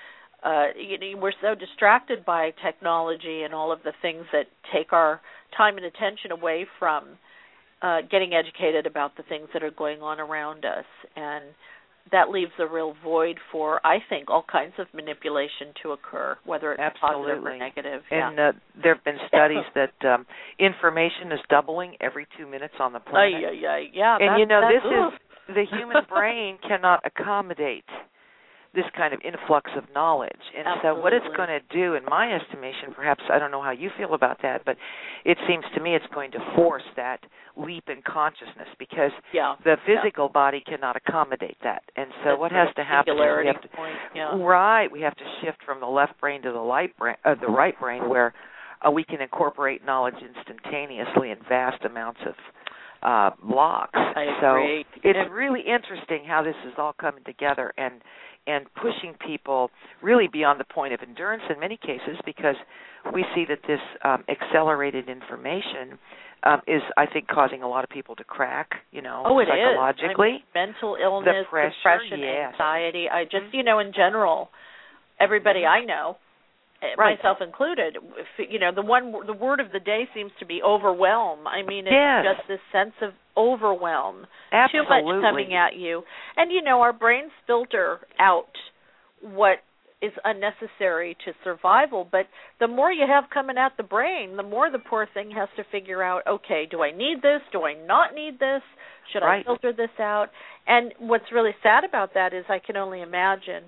Uh, you know, we're so distracted by technology and all of the things that take our time and attention away from uh, getting educated about the things that are going on around us, and that leaves a real void for, I think, all kinds of manipulation to occur, whether it's Absolutely. positive or negative. And yeah. uh, there have been studies that um, information is doubling every two minutes on the planet. Uh, yeah, yeah, yeah. And, you know, this oof. is, the human brain cannot accommodate this kind of influx of knowledge. And Absolutely. so what it's going to do, in my estimation, perhaps, I don't know how you feel about that, but it seems to me it's going to force that leap in consciousness, because yeah. the physical yeah. body cannot accommodate that. And so That's what has to happen is we have to, point. Yeah. right, we have to shift from the left brain to the, light brain, uh, the right brain, where uh, we can incorporate knowledge instantaneously in vast amounts of uh, blocks. I so agree. it's really interesting how this is all coming together and and pushing people really beyond the point of endurance in many cases, because we see that this um, accelerated information um, is, I think, causing a lot of people to crack, you know, oh, it psychologically. Is. I mean, mental illness, pressure, depression, yes. anxiety. I just, you know, in general, everybody I know, right. myself included, you know, the one, the word of the day seems to be overwhelm. I mean, it's yes. just this sense of overwhelm. Absolutely. Too much coming at you. And, you know, our brains filter out what is unnecessary to survival, but the more you have coming at the brain, the more the poor thing has to figure out, okay, do I need this? Do I not need this? Should right. I filter this out? And what's really sad about that is I can only imagine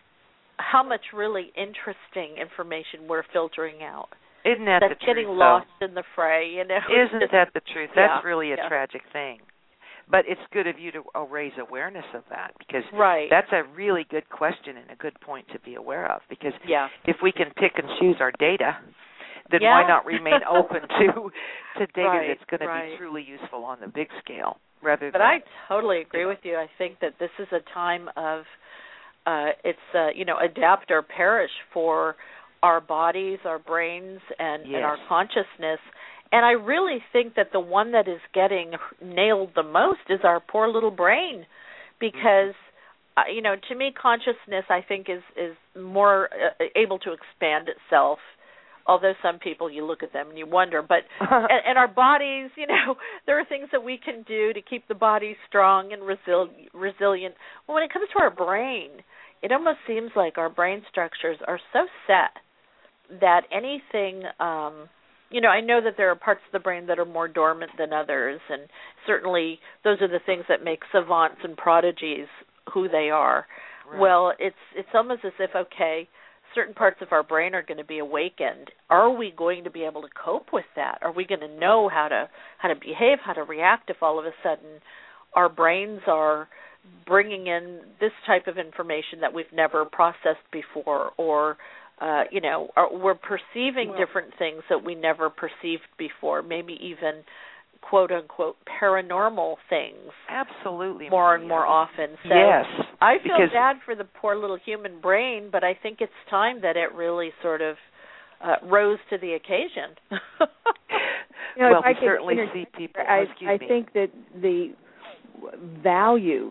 how much really interesting information we're filtering out. Isn't that That's the getting truth, lost though? in the fray, you know. Isn't that the truth? That's yeah, really a yeah. tragic thing. but it's good of you to uh, raise awareness of that, because right. that's a really good question and a good point to be aware of, because yeah. if we can pick and choose our data, then yeah. why not remain open to to data right, that's going to right. be truly useful on the big scale, rather but than... I totally agree with you. I think that this is a time of, uh, it's, uh, you know, adapt or perish for our bodies, our brains, and, yes. and our consciousness. And I really think that the one that is getting nailed the most is our poor little brain, because, uh, you know, to me, consciousness, I think, is, is more uh, able to expand itself, although some people, you look at them and you wonder. But and, and our bodies, you know, there are things that we can do to keep the body strong and resil- resilient. Well, when it comes to our brain, it almost seems like our brain structures are so set that anything... Um, You know, I know that there are parts of the brain that are more dormant than others, and certainly those are the things that make savants and prodigies who they are. Right. Well, it's it's almost as if, okay, certain parts of our brain are going to be awakened. Are we going to be able to cope with that? Are we going to know how to how to behave, how to react if all of a sudden our brains are bringing in this type of information that we've never processed before, or Uh, you know, are, we're perceiving well, different things that we never perceived before, maybe even quote-unquote paranormal things. Absolutely. More Maria. and more often. So yes. I feel because, bad for the poor little human brain, but I think it's time that it really sort of uh, rose to the occasion. you know, well, if I we could certainly inter- see people. I, oh, excuse I me. think that the value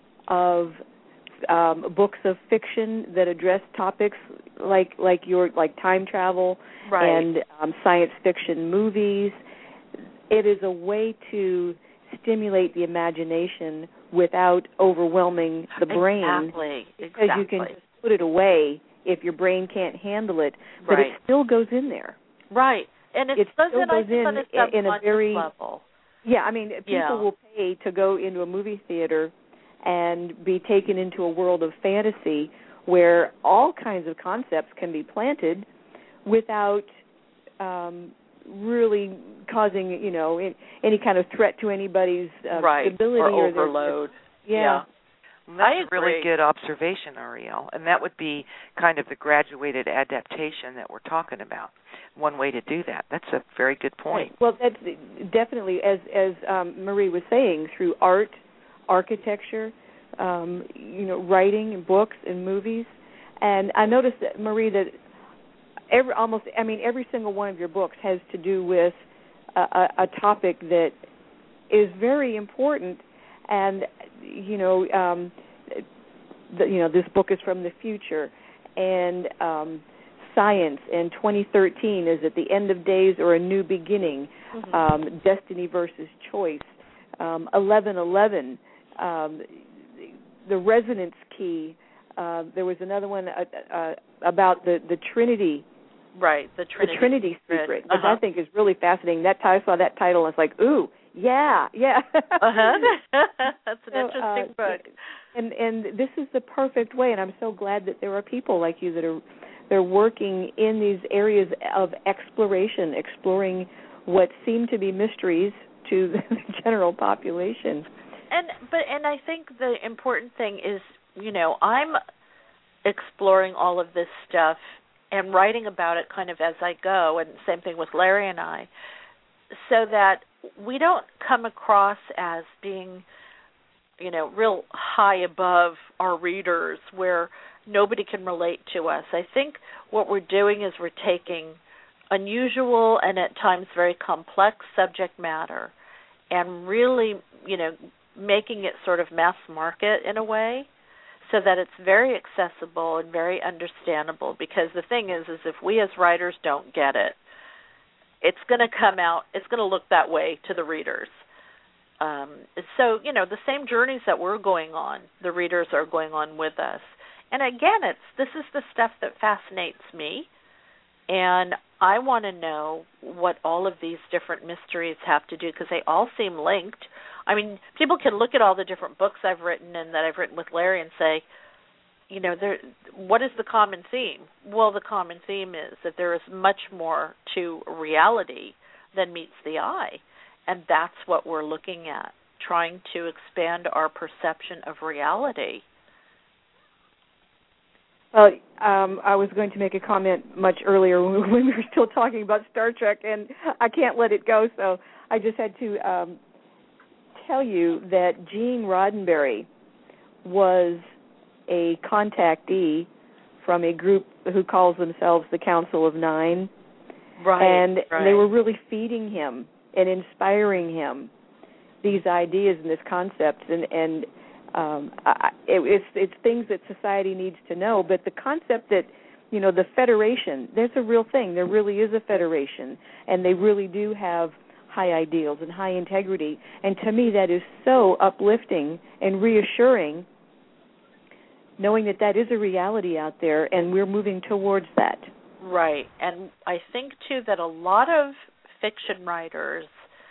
of Um, books of fiction that address topics like like your like time travel right. and um, science fiction movies. It is a way to stimulate the imagination without overwhelming the brain. Exactly. Because exactly. you can just put it away if your brain can't handle it, but right. it still goes in there. Right, and it, it does still it goes I think, in on a subconscious in a very level. Yeah, I mean, people yeah. will pay to go into a movie theater and be taken into a world of fantasy where all kinds of concepts can be planted without um, really causing, you know, any kind of threat to anybody's uh, right. stability or, or overload. Their, yeah. yeah. Well, that's I a really agree. good observation, Ariel, and that would be kind of the graduated adaptation that we're talking about. One way to do that. That's a very good point. Well, that's definitely, as as um, Marie was saying, through art, architecture, um, you know, writing and books and movies. And I noticed that, Marie, that every almost, I mean, every single one of your books has to do with a, a, a topic that is very important. And you know, um, the, you know, this book is from the future, and um, science. And twenty thirteen is at the end of days or a new beginning. Mm-hmm. Um, destiny versus choice. Um, eleven eleven. Um, the resonance key. Uh, there was another one uh, uh, about the, the Trinity. Right, the Trinity, the Trinity secret, which uh-huh. I think is really fascinating. That I saw that title and I was like, ooh, yeah, yeah. uh-huh. That's an so, interesting uh, book. And and this is the perfect way, and I'm so glad that there are people like you that are they're working in these areas of exploration, exploring what seem to be mysteries to the general population. And but and I think the important thing is, you know, I'm exploring all of this stuff and writing about it kind of as I go, and same thing with Larry and I, so that we don't come across as being, you know, real high above our readers where nobody can relate to us. I think what we're doing is we're taking unusual and at times very complex subject matter and really, you know, making it sort of mass market in a way so that it's very accessible and very understandable. Because the thing is, is if we as writers don't get it, it's going to come out, it's going to look that way to the readers. Um, so, you know, the same journeys that we're going on, the readers are going on with us. And again, it's this is the stuff that fascinates me, and I want to know what all of these different mysteries have to do, because they all seem linked. I mean, people can look at all the different books I've written and that I've written with Larry and say, you know, there, what is the common theme? Well, the common theme is that there is much more to reality than meets the eye, and that's what we're looking at. trying to expand our perception of reality. Well, um, I was going to make a comment much earlier when we were still talking about Star Trek, and I can't let it go, so I just had to um, tell you that Gene Roddenberry was a contactee from a group who calls themselves the Council of Nine. Right. And right. they were really feeding him and inspiring him these ideas and this concept, and, and um, I, it, it's it's things that society needs to know. But the concept that, you know, the Federation, there's a real thing. There really is a Federation, and they really do have high ideals and high integrity. And to me, that is so uplifting and reassuring, knowing that that is a reality out there, and we're moving towards that. Right. And I think, too, that a lot of fiction writers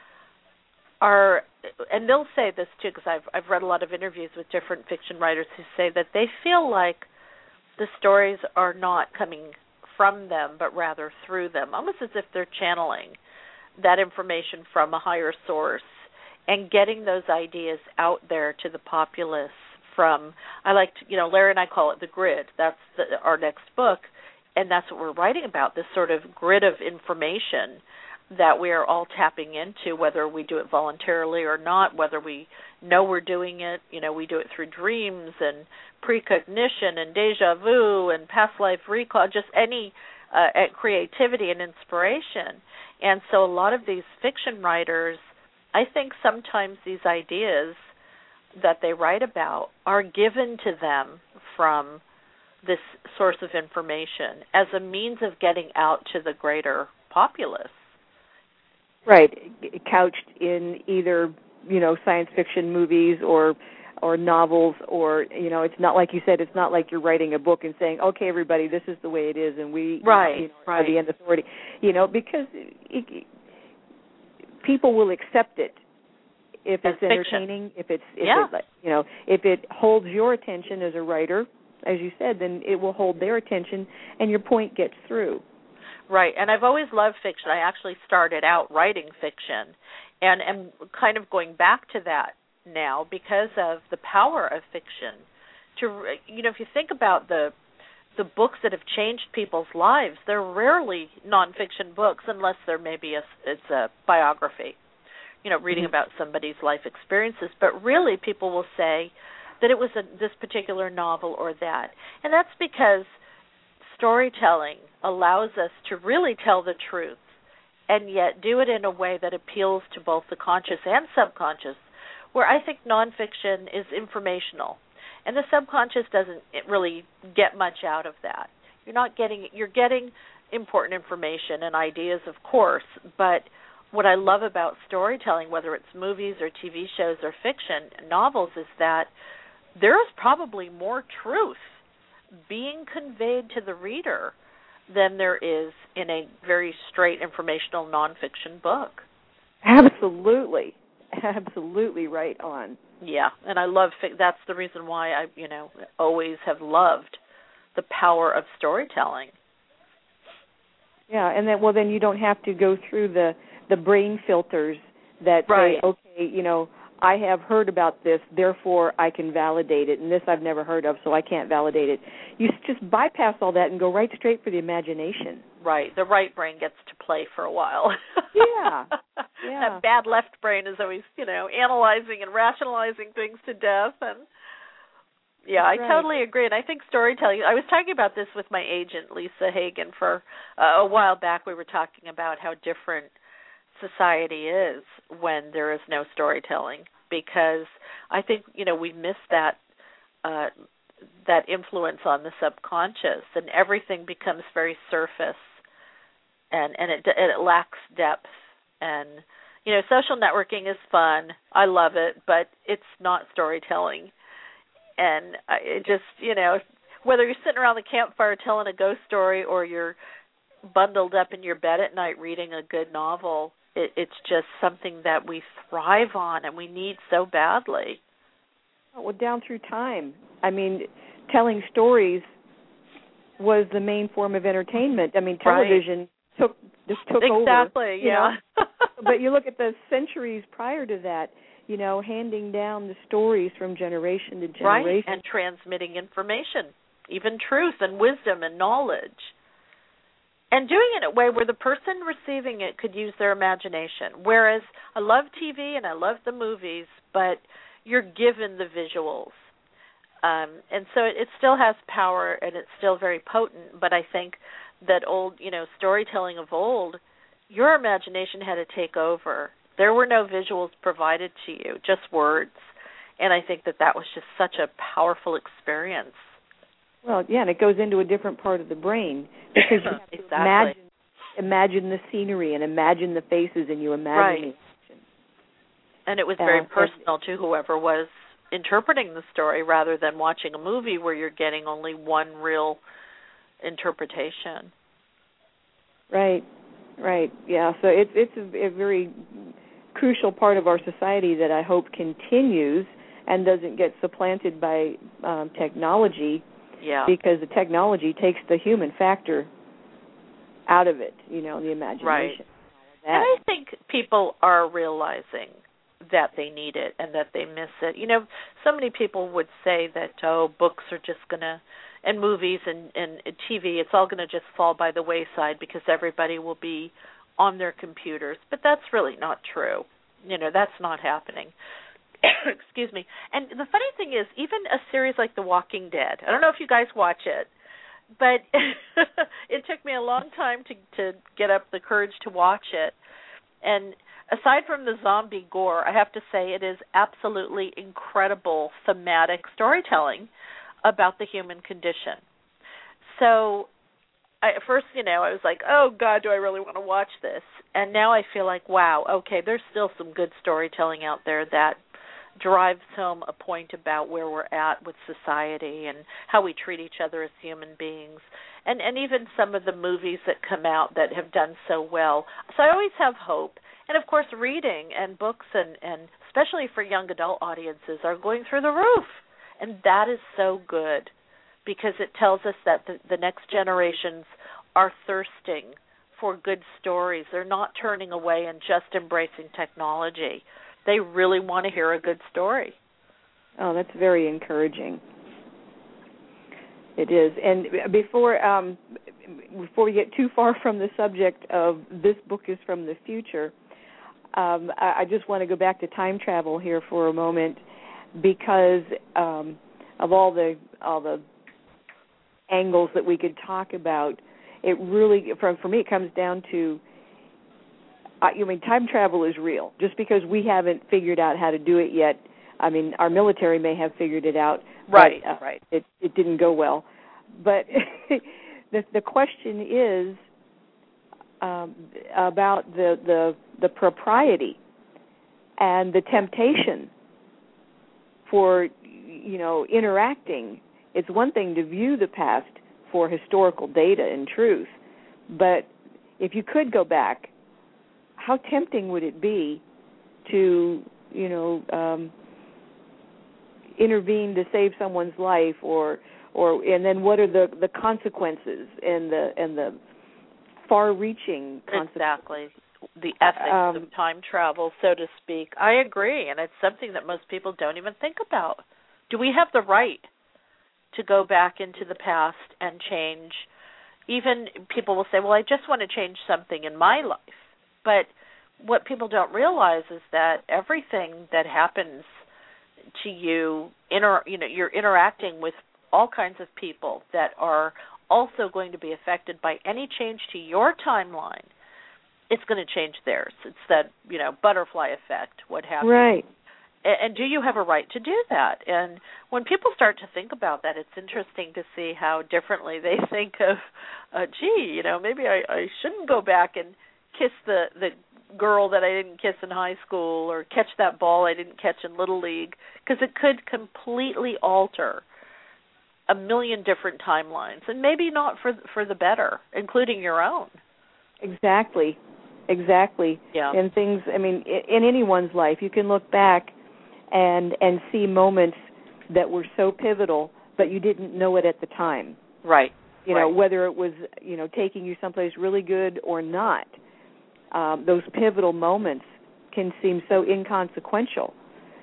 are, and they'll say this, too, because I've, I've read a lot of interviews with different fiction writers who say that they feel like the stories are not coming from them, but rather through them, almost as if they're channeling that information from a higher source and getting those ideas out there to the populace from, I like to, you know, Larry and I call it the grid. That's the, our next book, and that's what we're writing about, this sort of grid of information that we are all tapping into, whether we do it voluntarily or not, whether we know we're doing it. You know, we do it through dreams and precognition and deja vu and past life recall, just any uh, creativity and inspiration. And so a lot of these fiction writers, I think sometimes these ideas that they write about are given to them from this source of information as a means of getting out to the greater populace. Right, couched in either, you know, science fiction movies or or novels, or, you know, it's not like you said, it's not like you're writing a book and saying, okay, everybody, this is the way it is, and we right, you know, right. are the end authority. You know, because it, people will accept it if as it's entertaining, fiction. if it's, if yeah. it, you know, if it holds your attention as a writer, as you said, then it will hold their attention, and your point gets through. Right, and I've always loved fiction. I actually started out writing fiction, and am kind of going back to that now because of the power of fiction. To, you know, if you think about the the books that have changed people's lives, they're rarely nonfiction books unless there maybe a, it's a biography, you know, reading mm-hmm. about somebody's life experiences. But really, people will say that it was a, this particular novel or that, and that's because storytelling allows us to really tell the truth and yet do it in a way that appeals to both the conscious and subconscious, where I think nonfiction is informational, and the subconscious doesn't really get much out of that. You're not getting, you're getting important information and ideas, of course, but what I love about storytelling, whether it's movies or T V shows or fiction, novels, is that there is probably more truth being conveyed to the reader than there is in a very straight informational nonfiction book. Absolutely. Absolutely right on. Yeah, and I love, that's the reason why I, you know, always have loved the power of storytelling. Yeah, and then, well, then you don't have to go through the, the brain filters that right. say, okay, you know, I have heard about this, therefore I can validate it, and this I've never heard of, so I can't validate it. You just bypass all that and go right straight for the imagination. Right. The right brain gets to play for a while. Yeah. Yeah. That bad left brain is always, you know, analyzing and rationalizing things to death. And yeah, That's I right. totally agree. And I think storytelling, I was talking about this with my agent, Lisa Hagen, for uh, a while back. We were talking about how different society is when there is no storytelling, because I think, you know, we miss that uh, that influence on the subconscious, and everything becomes very surface, and and it it lacks depth. And you know, social networking is fun. I love it, but it's not storytelling. And it just, you know, whether you're sitting around the campfire telling a ghost story or you're bundled up in your bed at night reading a good novel, it, it's just something that we thrive on and we need so badly. Well, down through time. I mean, telling stories was the main form of entertainment. I mean, television right. took just took exactly, over. Exactly, yeah. Know? But you look at the centuries prior to that, you know, handing down the stories from generation to generation. Right, and transmitting information, even truth and wisdom and knowledge. And doing it in a way where the person receiving it could use their imagination. Whereas I love T V and I love the movies, but you're given the visuals. Um, and so it, it still has power and it's still very potent, but I think that old, you know, storytelling of old, your imagination had to take over. There were no visuals provided to you, just words. And I think that that was just such a powerful experience. Well, yeah, and it goes into a different part of the brain because you have to exactly. imagine, imagine the scenery and imagine the faces, and you imagine right. the action. And it was very uh, personal and, to whoever was interpreting the story rather than watching a movie where you're getting only one real interpretation. Right, right, yeah. So it's it's a, a very crucial part of our society that I hope continues and doesn't get supplanted by um, technology. Yeah. Because the technology takes the human factor out of it, you know, the imagination. Right. And I think people are realizing that they need it and that they miss it. You know, so many people would say that, oh, books are just going to, and movies and, and T V, it's all going to just fall by the wayside because everybody will be on their computers. But that's really not true. You know, that's not happening. Excuse me. And the funny thing is, even a series like The Walking Dead, I don't know if you guys watch it, but it took me a long time to, to get up the courage to watch it. And aside from the zombie gore, I have to say it is absolutely incredible thematic storytelling about the human condition. So I, at first, you know, I was like, oh, God, do I really want to watch this? And now I feel like, wow, okay, there's still some good storytelling out there that drives home a point about where we're at with society and how we treat each other as human beings, and, and even some of the movies that come out that have done so well. So I always have hope. And, of course, reading and books, and, and especially for young adult audiences, are going through the roof. And that is so good because it tells us that the, the next generations are thirsting for good stories. They're not turning away and just embracing technology. They really want to hear a good story. Oh, that's very encouraging. It is. And before um, before we get too far from the subject of this book is from the future, um, I, I just want to go back to time travel here for a moment because um, of all the all the angles that we could talk about. It really, for, for me, it comes down to, I mean, time travel is real. Just because we haven't figured out how to do it yet, I mean, our military may have figured it out. Right, but, uh, right. It, it didn't go well. But the, the question is um, about the, the the propriety and the temptation for, you know, interacting. It's one thing to view the past for historical data and truth, but if you could go back, how tempting would it be to, you know, um, intervene to save someone's life, or, or, and then what are the, the consequences and the and the far-reaching consequences? Exactly, the ethics um, of time travel, so to speak. I agree, and it's something that most people don't even think about. Do we have the right to go back into the past and change? Even people will say, well, I just want to change something in my life. But what people don't realize is that everything that happens to you, inter, you know, you're interacting with all kinds of people that are also going to be affected by any change to your timeline. It's going to change theirs. It's that, you know, butterfly effect, what happens. Right. And, and do you have a right to do that? And when people start to think about that, it's interesting to see how differently they think of, uh, gee, you know, maybe I, I shouldn't go back and kiss the, the girl that I didn't kiss in high school, or catch that ball I didn't catch in Little League, because it could completely alter a million different timelines, and maybe not for for the better, including your own. Exactly, exactly. Yeah. And things, I mean, in anyone's life, you can look back and and see moments that were so pivotal, but you didn't know it at the time. Right. You right. know, whether it was, you know, taking you someplace really good or not. Um, those pivotal moments can seem so inconsequential,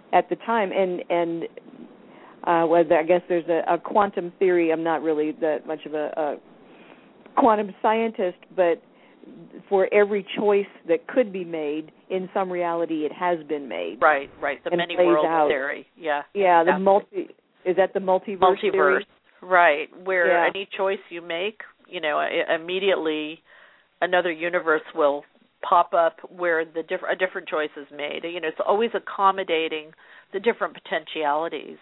at the time, and and uh, well, I guess there's a, a quantum theory. I'm not really that much of a, a quantum scientist, but for every choice that could be made, in some reality, it has been made. Right, right. The many world theory. Yeah. Yeah. Exactly. The multi. Is that the multiverse? Multiverse. Theory? Right. Where yeah. any choice you make, you know, immediately another universe will pop up where the diff- a different choice is made. You know, it's always accommodating the different potentialities.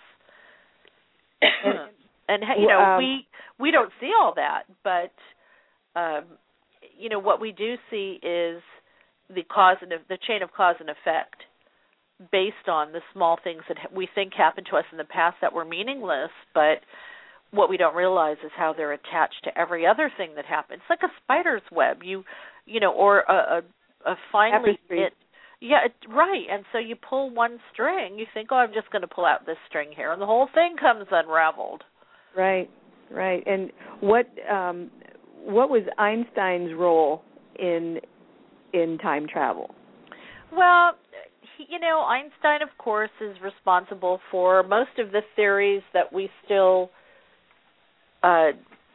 and, and you know, um, we we don't see all that, but um, you know, what we do see is the cause and the chain of cause and effect, based on the small things that we think happened to us in the past that were meaningless, but what we don't realize is how they're attached to every other thing that happens. It's like a spider's web, you you know, or a, a, a finely it, yeah, it, right. And so you pull one string, you think, oh, I'm just going to pull out this string here, and the whole thing comes unraveled. Right, right. And what um, what was Einstein's role in in time travel? Well, you know, Einstein, of course, is responsible for most of the theories that we still uh,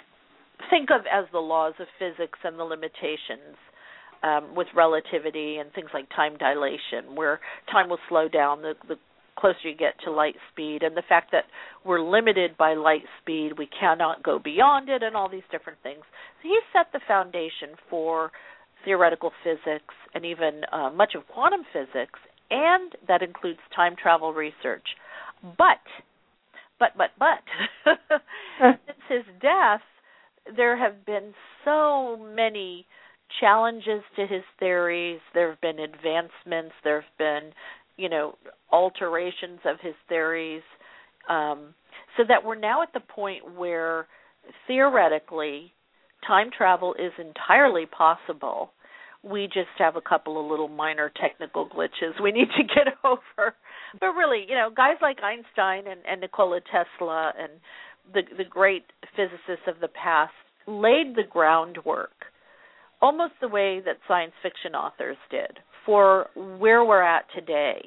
think of as the laws of physics and the limitations um, with relativity and things like time dilation, where time will slow down the, the closer you get to light speed, and the fact that we're limited by light speed, we cannot go beyond it, and all these different things. So he set the foundation for theoretical physics and even uh, much of quantum physics, and that includes time travel research. But, but, but, but, since his death, there have been so many challenges to his theories. There have been advancements. There have been, you know, alterations of his theories, um, so that we're now at the point where theoretically time travel is entirely possible. We just have a couple of little minor technical glitches we need to get over. But really, you know, guys like Einstein and, and Nikola Tesla and the the great physicists of the past laid the groundwork, almost the way that science fiction authors did, for where we're at today.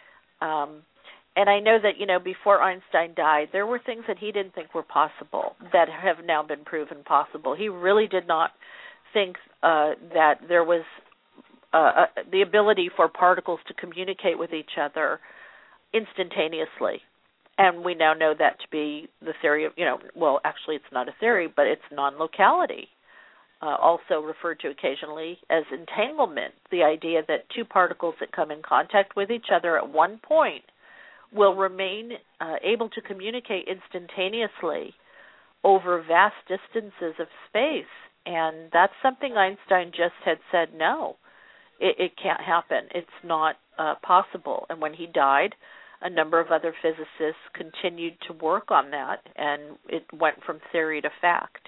Um, and I know that, you know, before Einstein died, there were things that he didn't think were possible that have now been proven possible. He really did not think uh, that there was uh, uh, the ability for particles to communicate with each other instantaneously. And we now know that to be the theory of, you know, well, actually it's not a theory, but it's non-locality. Uh, also referred to occasionally as entanglement, the idea that two particles that come in contact with each other at one point will remain uh, able to communicate instantaneously over vast distances of space. And that's something Einstein just had said, no, it, it can't happen. It's not uh, possible. And when he died, a number of other physicists continued to work on that, and it went from theory to fact.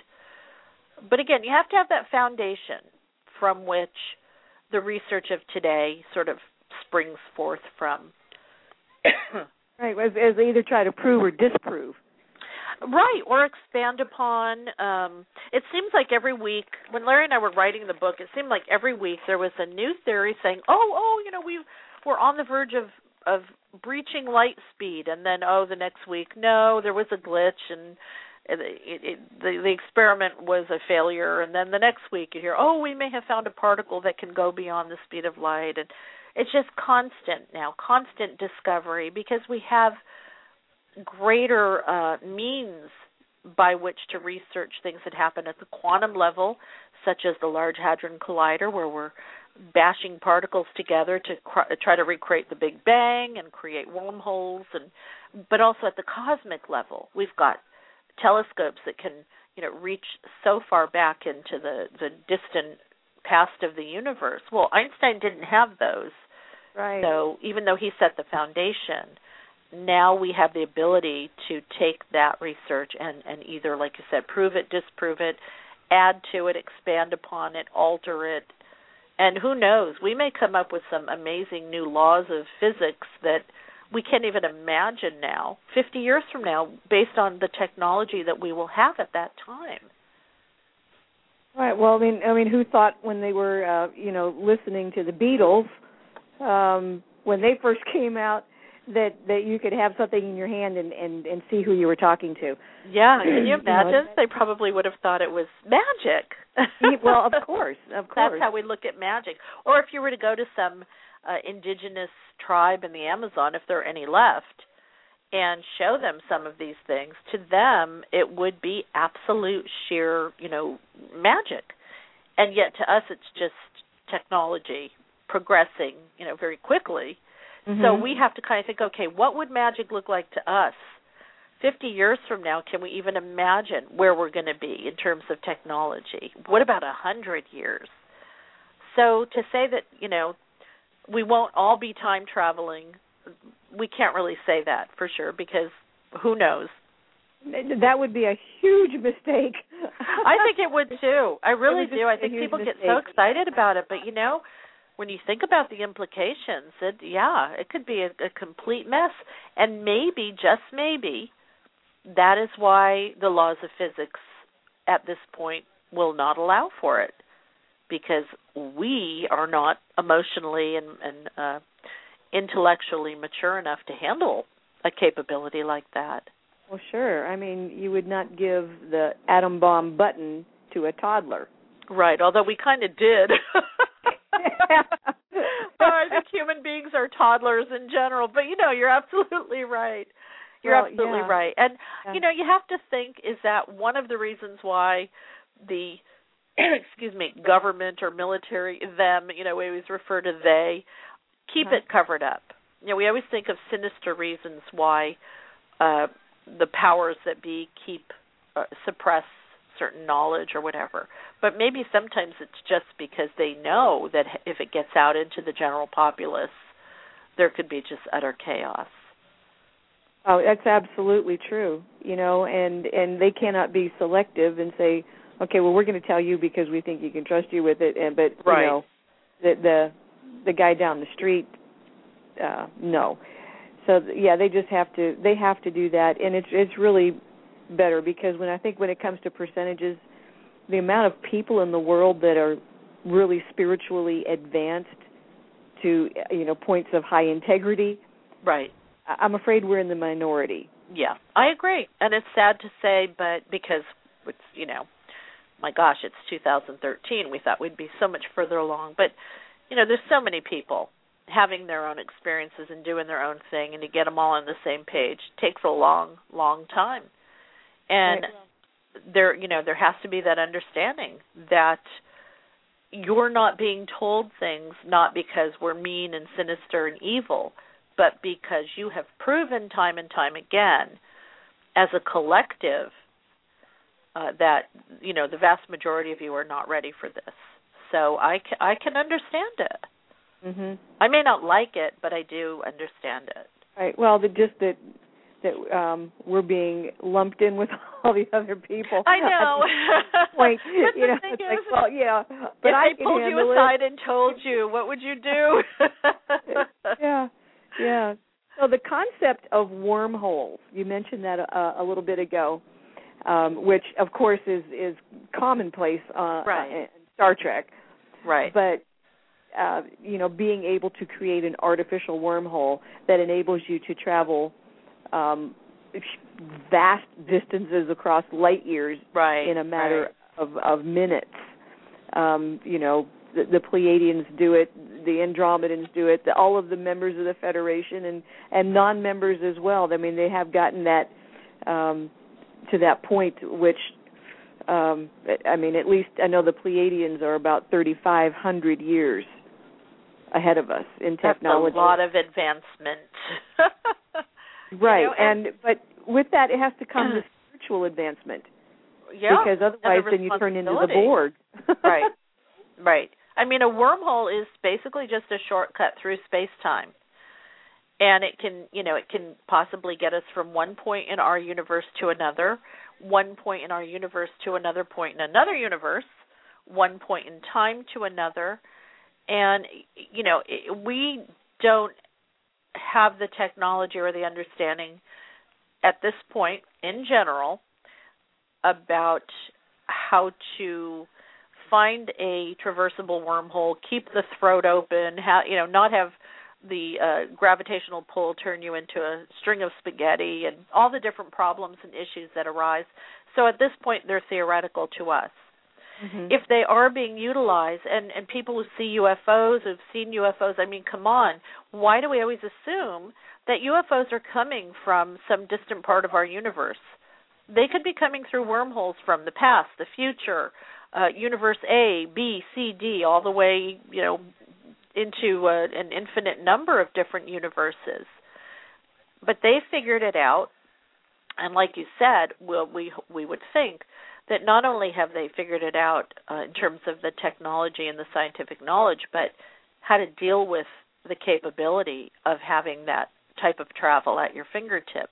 But again, you have to have that foundation from which the research of today sort of springs forth from. Right, as, as they either try to prove or disprove. Right, or expand upon. Um, it seems like every week, when Larry and I were writing the book, it seemed like every week there was a new theory saying, oh, oh, you know, we we're on the verge of, of breaching light speed, and then, oh, the next week, no, there was a glitch, and It, it, it, the, the experiment was a failure, and then the next week you hear, oh, we may have found a particle that can go beyond the speed of light. And it's just constant now, constant discovery, because we have greater uh, means by which to research things that happen at the quantum level, such as the Large Hadron Collider, where we're bashing particles together to cr- try to recreate the Big Bang and create wormholes, and but also at the cosmic level, we've got telescopes that can, you know, reach so far back into the, the distant past of the universe. Well, Einstein didn't have those. Right. So even though he set the foundation, now we have the ability to take that research and, and either, like you said, prove it, disprove it, add to it, expand upon it, alter it. And who knows, we may come up with some amazing new laws of physics that we can't even imagine now, fifty years from now, based on the technology that we will have at that time. Right. Well, I mean, I mean, who thought when they were, uh, you know, listening to the Beatles, um, when they first came out, that that you could have something in your hand and, and, and see who you were talking to. Yeah, can you imagine? You know, they probably would have thought it was magic. Well, of course, of course. That's how we look at magic. Or if you were to go to some uh, indigenous tribe in the Amazon, if there are any left, and show them some of these things, to them it would be absolute sheer, you know, magic. And yet to us it's just technology progressing, you know, very quickly. Mm-hmm. So we have to kind of think, okay, what would magic look like to us? fifty years from now, can we even imagine where we're going to be in terms of technology? What about one hundred years? So to say that, you know, we won't all be time traveling, we can't really say that for sure, because who knows? That would be a huge mistake. I think it would too. I really do. I think people mistake. get so excited about it, but you know, when you think about the implications, it yeah, it could be a, a complete mess. And maybe, just maybe, that is why the laws of physics at this point will not allow for it, because we are not emotionally and, and uh, intellectually mature enough to handle a capability like that. Well, sure. I mean, you would not give the atom bomb button to a toddler. Right, although we kind of did. I think human beings are toddlers in general, but, you know, you're absolutely right. You're well, absolutely yeah. right. And, yeah. you know, you have to think, is that one of the reasons why the, excuse me, government or military, them, you know, we always refer to they, keep uh-huh. it covered up. You know, we always think of sinister reasons why uh, the powers that be keep, uh, suppress certain knowledge or whatever. But maybe sometimes it's just because they know that if it gets out into the general populace, there could be just utter chaos. Oh, that's absolutely true. You know, and, and they cannot be selective and say, okay, well, we're going to tell you because we think you can trust you with it, and but right. you know, the the the guy down the street, uh, no. So yeah, they just have to they have to do that, and it's it's really better, because when I think when it comes to percentages, the amount of people in the world that are really spiritually advanced to, you know, points of high integrity, right. I'm afraid we're in the minority. Yeah, I agree, and it's sad to say, but because it's, you know, my gosh, it's two thousand thirteen. We thought we'd be so much further along, but you know, there's so many people having their own experiences and doing their own thing, and to get them all on the same page takes a long, long time. And right. there, you know, there has to be that understanding that you're not being told things not because we're mean and sinister and evil, but because you have proven time and time again as a collective uh, that, you know, the vast majority of you are not ready for this. So I, ca- I can understand it. Mm-hmm. I may not like it, but I do understand it. Right. Well, the, just that that um, we're being lumped in with all the other people. I know. Point, you know, it's like, well, yeah, but if I they pulled you aside it. and told you, what would you do? yeah, yeah. So the concept of wormholes, you mentioned that uh, a little bit ago, um, which of course is is commonplace uh, right. in Star Trek. Right. But uh, you know, being able to create an artificial wormhole that enables you to travel um, vast distances across light years right. in a matter right. of, of minutes. Um, you know, the, the Pleiadians do it, the Andromedans do it, the, all of the members of the Federation and, and non-members as well. I mean, they have gotten that um, to that point, which, um, I mean, at least I know the Pleiadians are about thirty-five hundred years ahead of us in technology. That's a lot of advancement. Right, you know, and, and but with that, it has to come the spiritual advancement. Yeah, because otherwise, then you turn into the Borg. Right, right. I mean, a wormhole is basically just a shortcut through space-time, and it can, you know, it can possibly get us from one point in our universe to another, one point in our universe to another point in another universe, one point in time to another, and you know, it, we don't have the technology or the understanding at this point in general about how to find a traversable wormhole, keep the throat open, how, you know, not have the uh, gravitational pull turn you into a string of spaghetti, and all the different problems and issues that arise. So at this point, they're theoretical to us. Mm-hmm. If they are being utilized, and, and people who see U F Os, who've seen U F Os, I mean, come on, why do we always assume that U F Os are coming from some distant part of our universe? They could be coming through wormholes from the past, the future, uh, universe A, B, C, D, all the way, you know, into uh, an infinite number of different universes. But they figured it out, and like you said, well, we we would think that not only have they figured it out uh, in terms of the technology and the scientific knowledge, but how to deal with the capability of having that type of travel at your fingertips.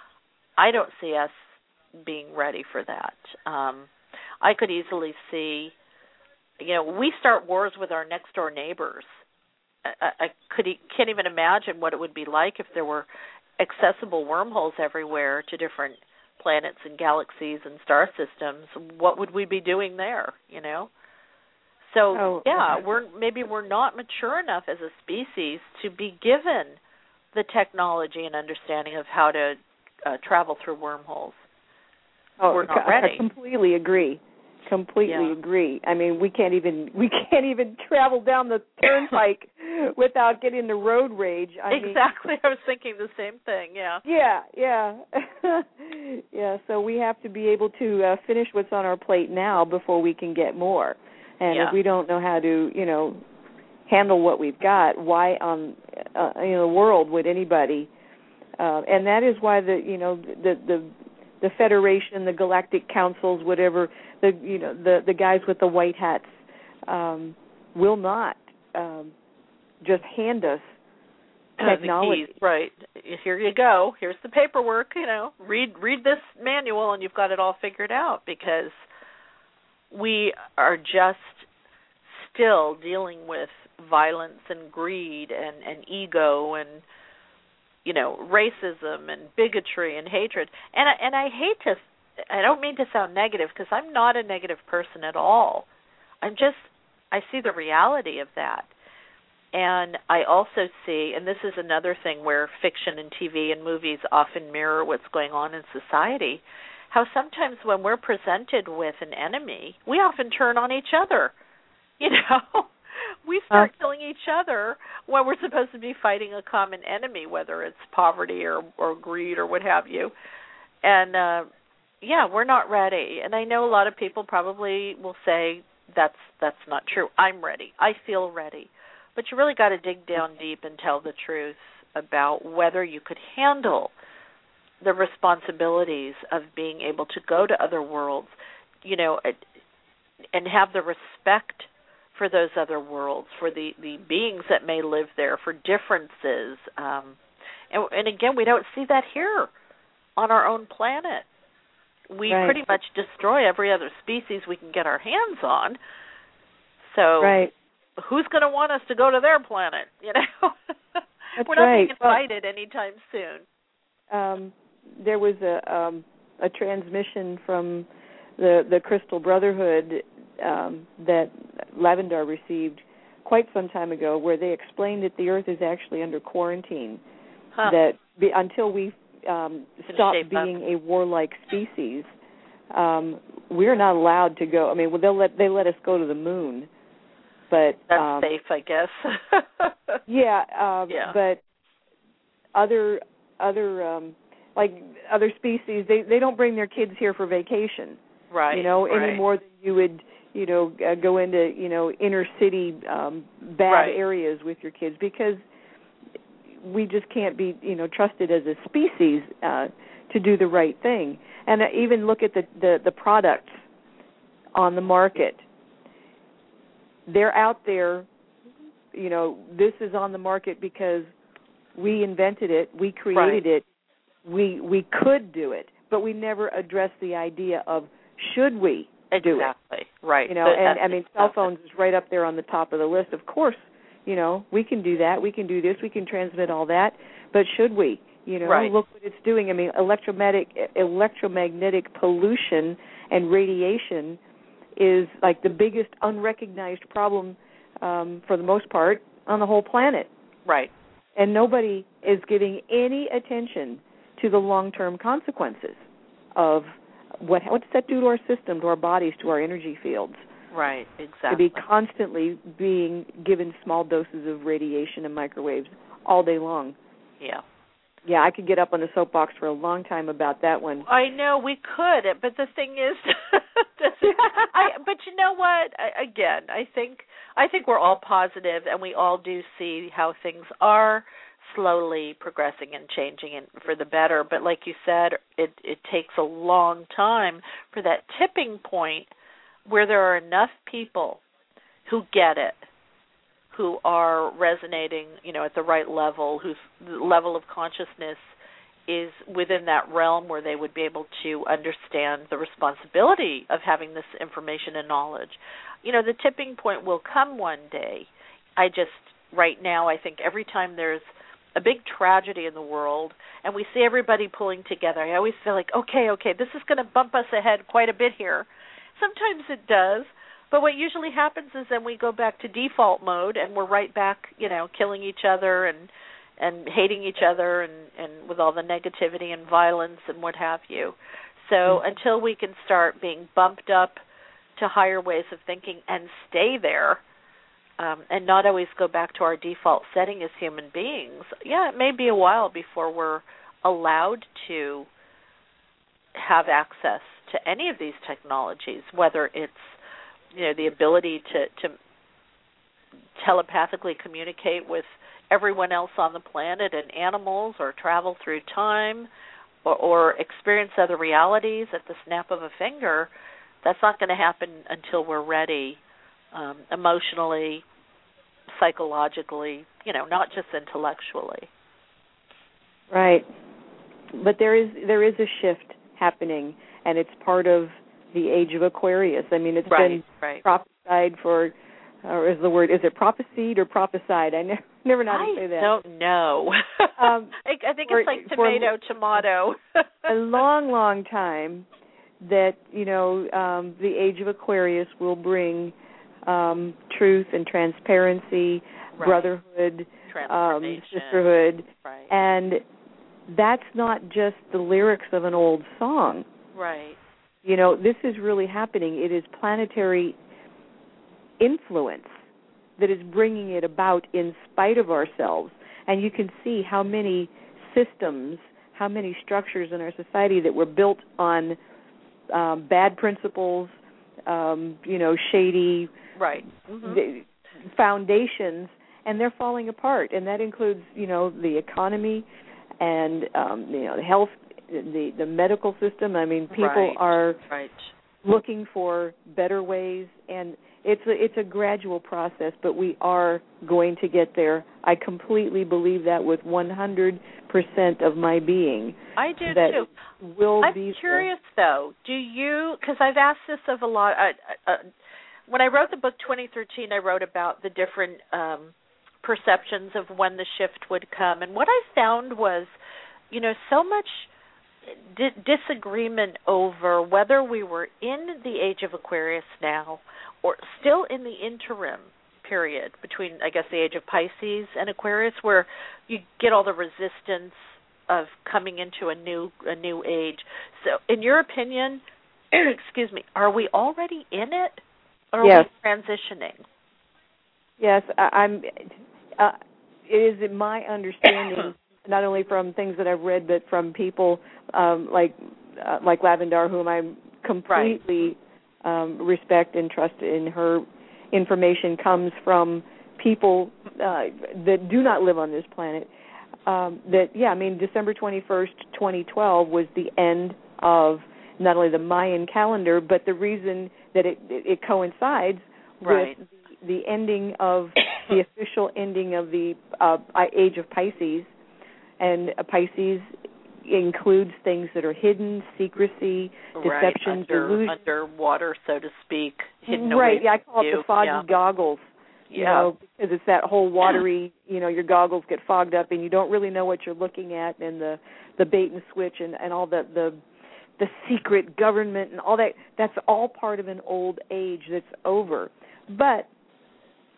I don't see us being ready for that. Um, I could easily see, you know, we start wars with our next door neighbors. I, I could can't even imagine what it would be like if there were accessible wormholes everywhere to different planets and galaxies and star systems. What would we be doing there, you know? So, oh, yeah, okay. we're maybe we're not mature enough as a species to be given the technology and understanding of how to uh, travel through wormholes. Oh, we're not I, ready. I completely agree. Completely yeah. agree. I mean, we can't even we can't even travel down the turnpike without getting the road rage. I exactly. mean, I was thinking the same thing. Yeah. Yeah, yeah, yeah. So we have to be able to uh, finish what's on our plate now before we can get more. And yeah. if we don't know how to, you know, handle what we've got, why on uh, in the world would anybody? Uh, and that is why the you know the the the Federation, the Galactic Councils, whatever the you know the the guys with the white hats um, will not um, just hand us technology. The keys, right. Here you go. Here's the paperwork, you know. Read read this manual and you've got it all figured out, because we are just still dealing with violence and greed and, and ego and, you know, racism and bigotry and hatred. And I, and I hate to, I don't mean to sound negative, because I'm not a negative person at all. I'm just, I see the reality of that. And I also see, and this is another thing where fiction and T V and movies often mirror what's going on in society, how sometimes when we're presented with an enemy, we often turn on each other. You know, we start uh, killing each other when we're supposed to be fighting a common enemy, whether it's poverty or, or greed or what have you. And, uh, yeah, we're not ready. And I know a lot of people probably will say that's that's not true. I'm ready. I feel ready. But you really got to dig down deep and tell the truth about whether you could handle the responsibilities of being able to go to other worlds, you know, and have the respect for those other worlds, for the, the beings that may live there, for differences. Um, and, and again, we don't see that here on our own planet. We right. pretty much destroy every other species we can get our hands on. So right. who's going to want us to go to their planet? You know, That's we're not right. being invited well, anytime soon. Um, there was a um, a transmission from the the Crystal Brotherhood um, that Lavendar received quite some time ago, where they explained that the Earth is actually under quarantine. Huh. That be, until we um, stop being up. a warlike species, um, we're not allowed to go. I mean, well, they'll let they let us go to the moon. But that's um, safe, I guess. yeah, um, yeah. But other other um, like other species, they they don't bring their kids here for vacation, right? You know, right. any more than you would, you know, uh, go into you know inner city um, bad right. areas with your kids, because we just can't be you know trusted as a species uh, to do the right thing. And uh, even look at the, the the products on the market. They're out there, you know, this is on the market because we invented it, we created right. it, we we could do it, but we never addressed the idea of should we exactly. do it. Exactly, right. You know, but and I mean, cell phones is right up there on the top of the list. Of course, you know, we can do that, we can do this, we can transmit all that, but should we? You know, right. look what it's doing. I mean, electromagnetic electromagnetic pollution and radiation is like the biggest unrecognized problem, um, for the most part, on the whole planet. Right, And nobody is giving any attention to the long-term consequences of what what does that do to our system, to our bodies, to our energy fields. Right, exactly. To be constantly being given small doses of radiation and microwaves all day long. Yeah. Yeah, I could get up on the soapbox for a long time about that one. I know we could, but the thing is, I, but you know what? I, again, I think I think we're all positive, and we all do see how things are slowly progressing and changing and for the better. But like you said, it it takes a long time for that tipping point where there are enough people who get it, who are resonating, you know, at the right level, whose level of consciousness is within that realm where they would be able to understand the responsibility of having this information and knowledge. You know, the tipping point will come one day. I just, right now, I think every time there's a big tragedy in the world and we see everybody pulling together, I always feel like, okay, okay, this is going to bump us ahead quite a bit here. Sometimes it does. But what usually happens is then we go back to default mode and we're right back, you know, killing each other and and hating each other and, and with all the negativity and violence and what have you. So mm-hmm. until we can start being bumped up to higher ways of thinking and stay there um, and not always go back to our default setting as human beings, yeah, it may be a while before we're allowed to have access to any of these technologies, whether it's you know, the ability to, to telepathically communicate with everyone else on the planet and animals, or travel through time, or, or experience other realities at the snap of a finger. That's not going to happen until we're ready, um, emotionally, psychologically, you know, not just intellectually. Right. But there is there is a shift happening, and it's part of the age of Aquarius. I mean, it's right, been right. prophesied for, or is the word, is it prophesied or prophesied? I never, never know how to say that. I don't know. um, I, I think for, it's like tomato, tomato. A long, long time that, you know, um, the age of Aquarius will bring um, truth and transparency, right. brotherhood, um, sisterhood. Right. And that's not just the lyrics of an old song. Right. You know, this is really happening. It is planetary influence that is bringing it about in spite of ourselves. And you can see how many systems, how many structures in our society that were built on um, bad principles, um, you know, shady right. mm-hmm. foundations, and they're falling apart. And that includes, you know, the economy and, um, you know, the health The, the medical system. I mean, people right, are right. looking for better ways, and it's a, it's a gradual process, but we are going to get there. I completely believe that with one hundred percent of my being. I do, that too. Will I'm be curious, though. Do you, because I've asked this of a lot, uh, uh, when I wrote the book twenty thirteen, I wrote about the different um, perceptions of when the shift would come, and what I found was, you know, so much disagreement over whether we were in the age of Aquarius now or still in the interim period between, I guess, the age of Pisces and Aquarius, where you get all the resistance of coming into a new a new age. So, in your opinion, excuse me, are we already in it, or are yes. we transitioning? Yes, I, I'm. Uh, it is my understanding, not only from things that I've read, but from people um, like uh, like Lavendar, whom I completely right. um, respect and trust in her information, comes from people uh, that do not live on this planet. Um, that, yeah, I mean, December twenty-first, twenty twelve was the end of not only the Mayan calendar, but the reason that it, it coincides right. with the, the ending of the official ending of the uh, age of Pisces. And Pisces includes things that are hidden, secrecy, right. deception, Under, delusion. underwater, so to speak, hidden right, away yeah, I call you. it the foggy yeah. goggles. You yeah. know, because it's that whole watery, you know, your goggles get fogged up and you don't really know what you're looking at, and the, the bait and switch and, and all the, the the secret government and all that. That's all part of an old age that's over. But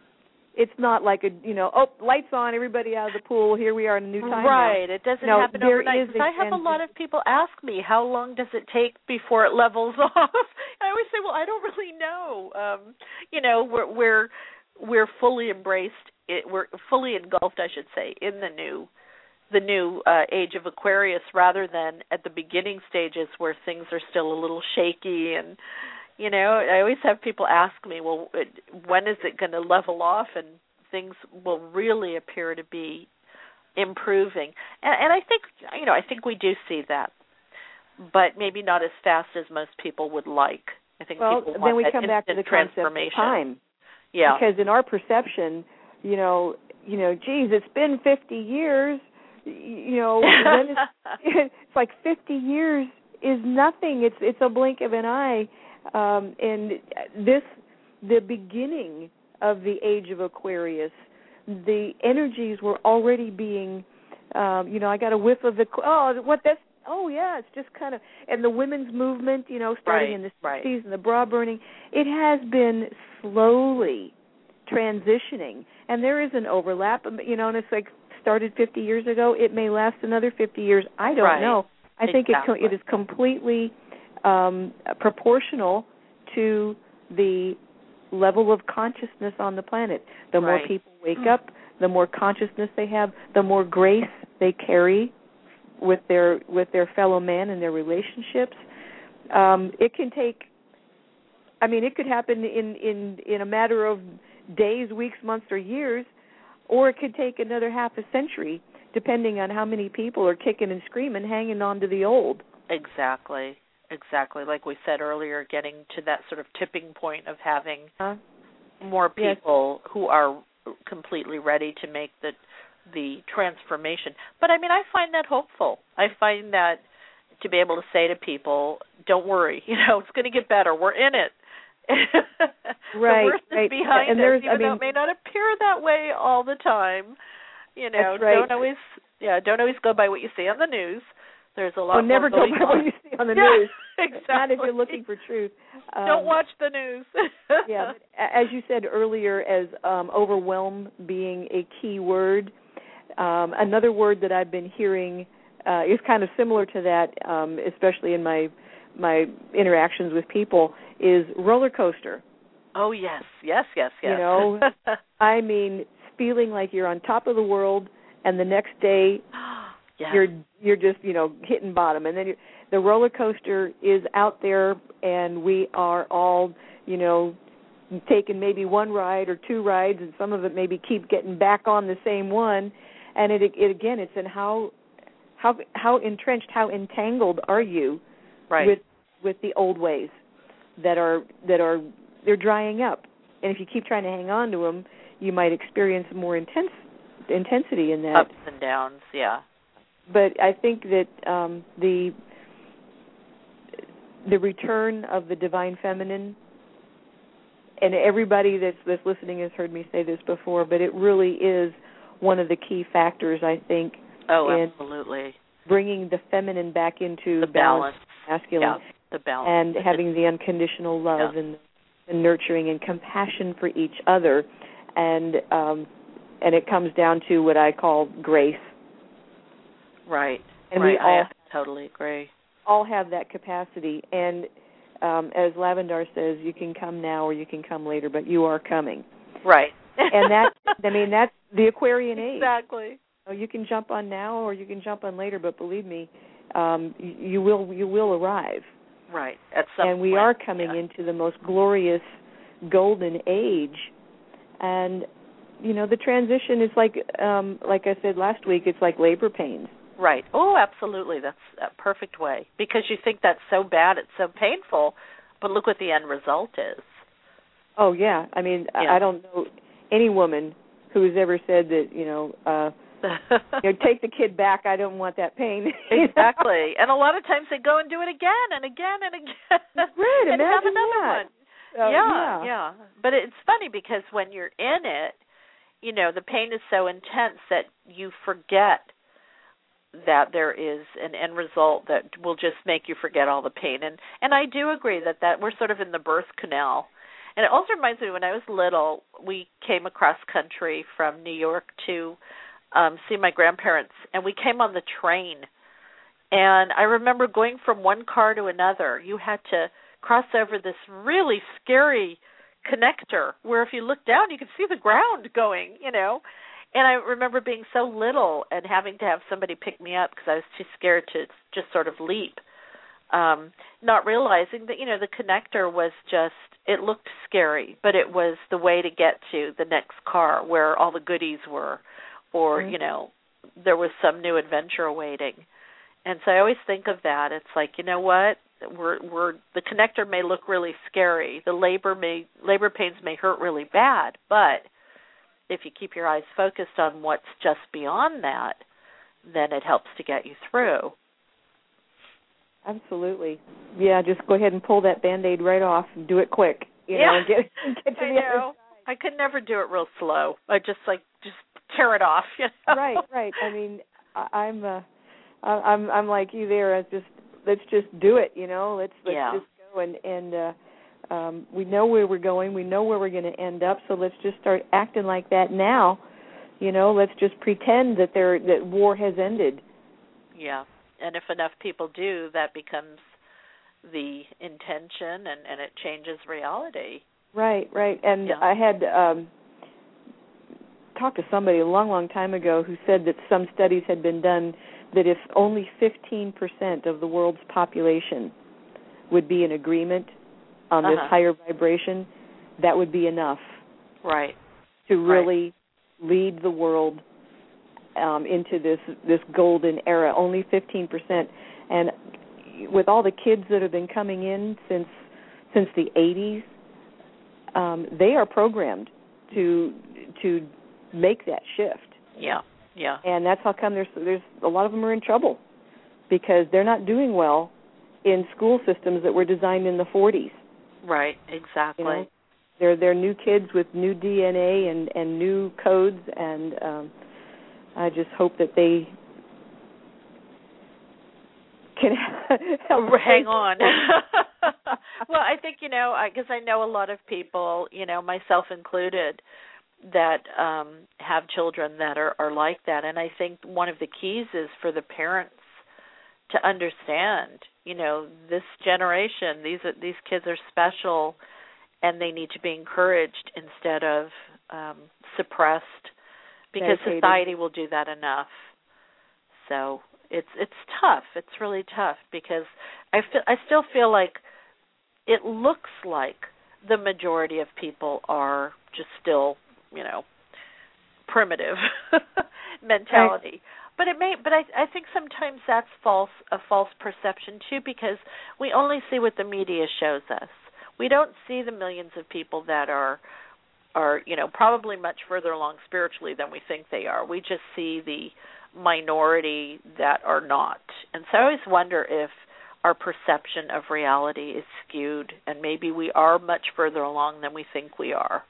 it's not like a, you know, oh, lights on, everybody out of the pool, here we are in a new time. Right. Now. It doesn't no, happen overnight. Is I have a lot of people ask me, how long does it take before it levels off? I always say, well, I don't really know. Um, you know, we're we're we're fully embraced. It, we're fully engulfed, I should say, in the new the new uh, age of Aquarius, rather than at the beginning stages where things are still a little shaky. And you know, I always have people ask me, well, it, when is it going to level off and things will really appear to be improving? And, and I think, you know, I think we do see that, but maybe not as fast as most people would like. I think well, people want then we that come back to the concept of time. Yeah. Because in our perception, you know, you know, geez, it's been fifty years. You know, when it's, it's like fifty years is nothing. It's it's a blink of an eye. Um, and this, the beginning of the age of Aquarius, the energies were already being, um, you know, I got a whiff of the, oh, what that's, oh, yeah, it's just kind of, and the women's movement, you know, starting right, in the right. sixties and the bra burning, it has been slowly transitioning. And there is an overlap, you know, and it's like started fifty years ago. It may last another fifty years. I don't right. know. I exactly. think it, it is completely um, proportional to the level of consciousness on the planet. The more right. people wake up, the more consciousness they have, the more grace they carry with their with their fellow man and their relationships. Um, it can take, I mean, it could happen in, in, in a matter of days, weeks, months, or years, or it could take another half a century, depending on how many people are kicking and screaming, hanging on to the old. Exactly. Exactly. Like we said earlier, getting to that sort of tipping point of having huh? more people yes. who are completely ready to make the the transformation. But, I mean, I find that hopeful. I find that to be able to say to people, don't worry, you know, it's going to get better. We're in it. right, the worst right. is behind and us, there's, even I mean, though it may not appear that way all the time. You know, that's right. don't always, yeah, don't always go by what you see on the news. There's a lot oh, more never go going by on. what you see on the yeah, news. Exactly. Not if you're looking for truth. Um, don't watch the news. yeah, but as you said earlier, as um, overwhelm being a key word, um, another word that I've been hearing uh, is kind of similar to that, um, especially in my my interactions with people, is roller coaster. Oh, yes, yes, yes, yes. You know, I mean, feeling like you're on top of the world, and the next day yes. you're you're just, you know, hitting bottom. And then you're, the roller coaster is out there, and we are all, you know, taking maybe one ride or two rides, and some of it maybe keep getting back on the same one. And it, it again, it's in how how how entrenched, how entangled are you right. with with the old ways that are that are they're drying up. And if you keep trying to hang on to them, you might experience more intense intensity in that. Ups and downs, yeah. But I think that um, the the return of the divine feminine, and everybody that's, that's listening has heard me say this before, but it really is one of the key factors, I think, oh, in absolutely. bringing the feminine back into the balance, masculine, yeah, the balance, and having the unconditional love yeah. and, and nurturing and compassion for each other, and um, and it comes down to what I call grace. Right. And right. we all I totally agree. All have that capacity, and um, as Lavendar says, you can come now or you can come later, but you are coming. Right. And that, I mean, that's the Aquarian age. Exactly. So you can jump on now or you can jump on later, but believe me, um, you, you will you will arrive. Right. At some and we point, are coming yeah. into the most glorious golden age, and you know the transition is like, um, like I said last week, it's like labor pains. Right. Oh, absolutely. That's a perfect way. Because you think that's so bad, it's so painful, but look what the end result is. Oh, yeah. I mean, yeah. I don't know any woman who has ever said that, you know, uh, you know, take the kid back, I don't want that pain. Exactly. And a lot of times they go and do it again and again and again. Right, and imagine have another that. one. Uh, yeah, yeah, yeah. But it's funny because when you're in it, you know, the pain is so intense that you forget that there is an end result that will just make you forget all the pain. And and I do agree that, that we're sort of in the birth canal. And it also reminds me, when I was little, we came across country from New York to um, see my grandparents, and we came on the train. And I remember going from one car to another. You had to cross over this really scary connector where if you look down, you could see the ground going, you know. And I remember being so little and having to have somebody pick me up because I was too scared to just sort of leap, um, not realizing that, you know, the connector was just, it looked scary, but it was the way to get to the next car where all the goodies were, or, mm-hmm. you know, there was some new adventure awaiting. And so I always think of that. It's like, you know what? We're we're the connector may look really scary. The labor may labor pains may hurt really bad, but if you keep your eyes focused on what's just beyond that, then it helps to get you through. Absolutely. Yeah, just go ahead and pull that Band-Aid right off and do it quick. You yeah. know, and get, get to I the know. other side. I could never do it real slow. I just like just tear it off. You know? Right, right. I mean, I, I'm uh, I'm I'm like you there. I just let's just do it. You know, let's let's yeah. just go and and uh, um, we know where we're going. We know where we're going to end up. So let's just start acting like that now. You know, let's just pretend that there that war has ended. Yeah, and if enough people do, that becomes the intention, and, and it changes reality. Right, right. And yeah. I had um, talked to somebody a long, long time ago who said that some studies had been done that if only fifteen percent of the world's population would be in agreement on uh-huh. this higher vibration, that would be enough. Right. To really right. lead the world um, into this this golden era. Only fifteen percent. And with all the kids that have been coming in since since the eighties, um, they are programmed to to make that shift. Yeah, yeah. And that's how come there's there's a lot of them are in trouble because they're not doing well in school systems that were designed in the forties. Right, exactly. You know, they're they're new kids with new D N A and, and new codes, and um, I just hope that they can help hang on. Well, I think, you know, because I, I know a lot of people, you know, myself included, that um, have children that are, are like that. And I think one of the keys is for the parents to understand, you know, this generation, these are, these kids are special, and they need to be encouraged instead of um, suppressed, because Dedicated. Society will do that enough. So it's it's tough. It's really tough because I feel I still feel like it looks like the majority of people are just still, you know, primitive mentality. Right. But it may. But I, I think sometimes that's false, a false perception too, because we only see what the media shows us. We don't see the millions of people that are, are you know, probably much further along spiritually than we think they are. We just see the minority that are not. And so I always wonder if our perception of reality is skewed, and maybe we are much further along than we think we are.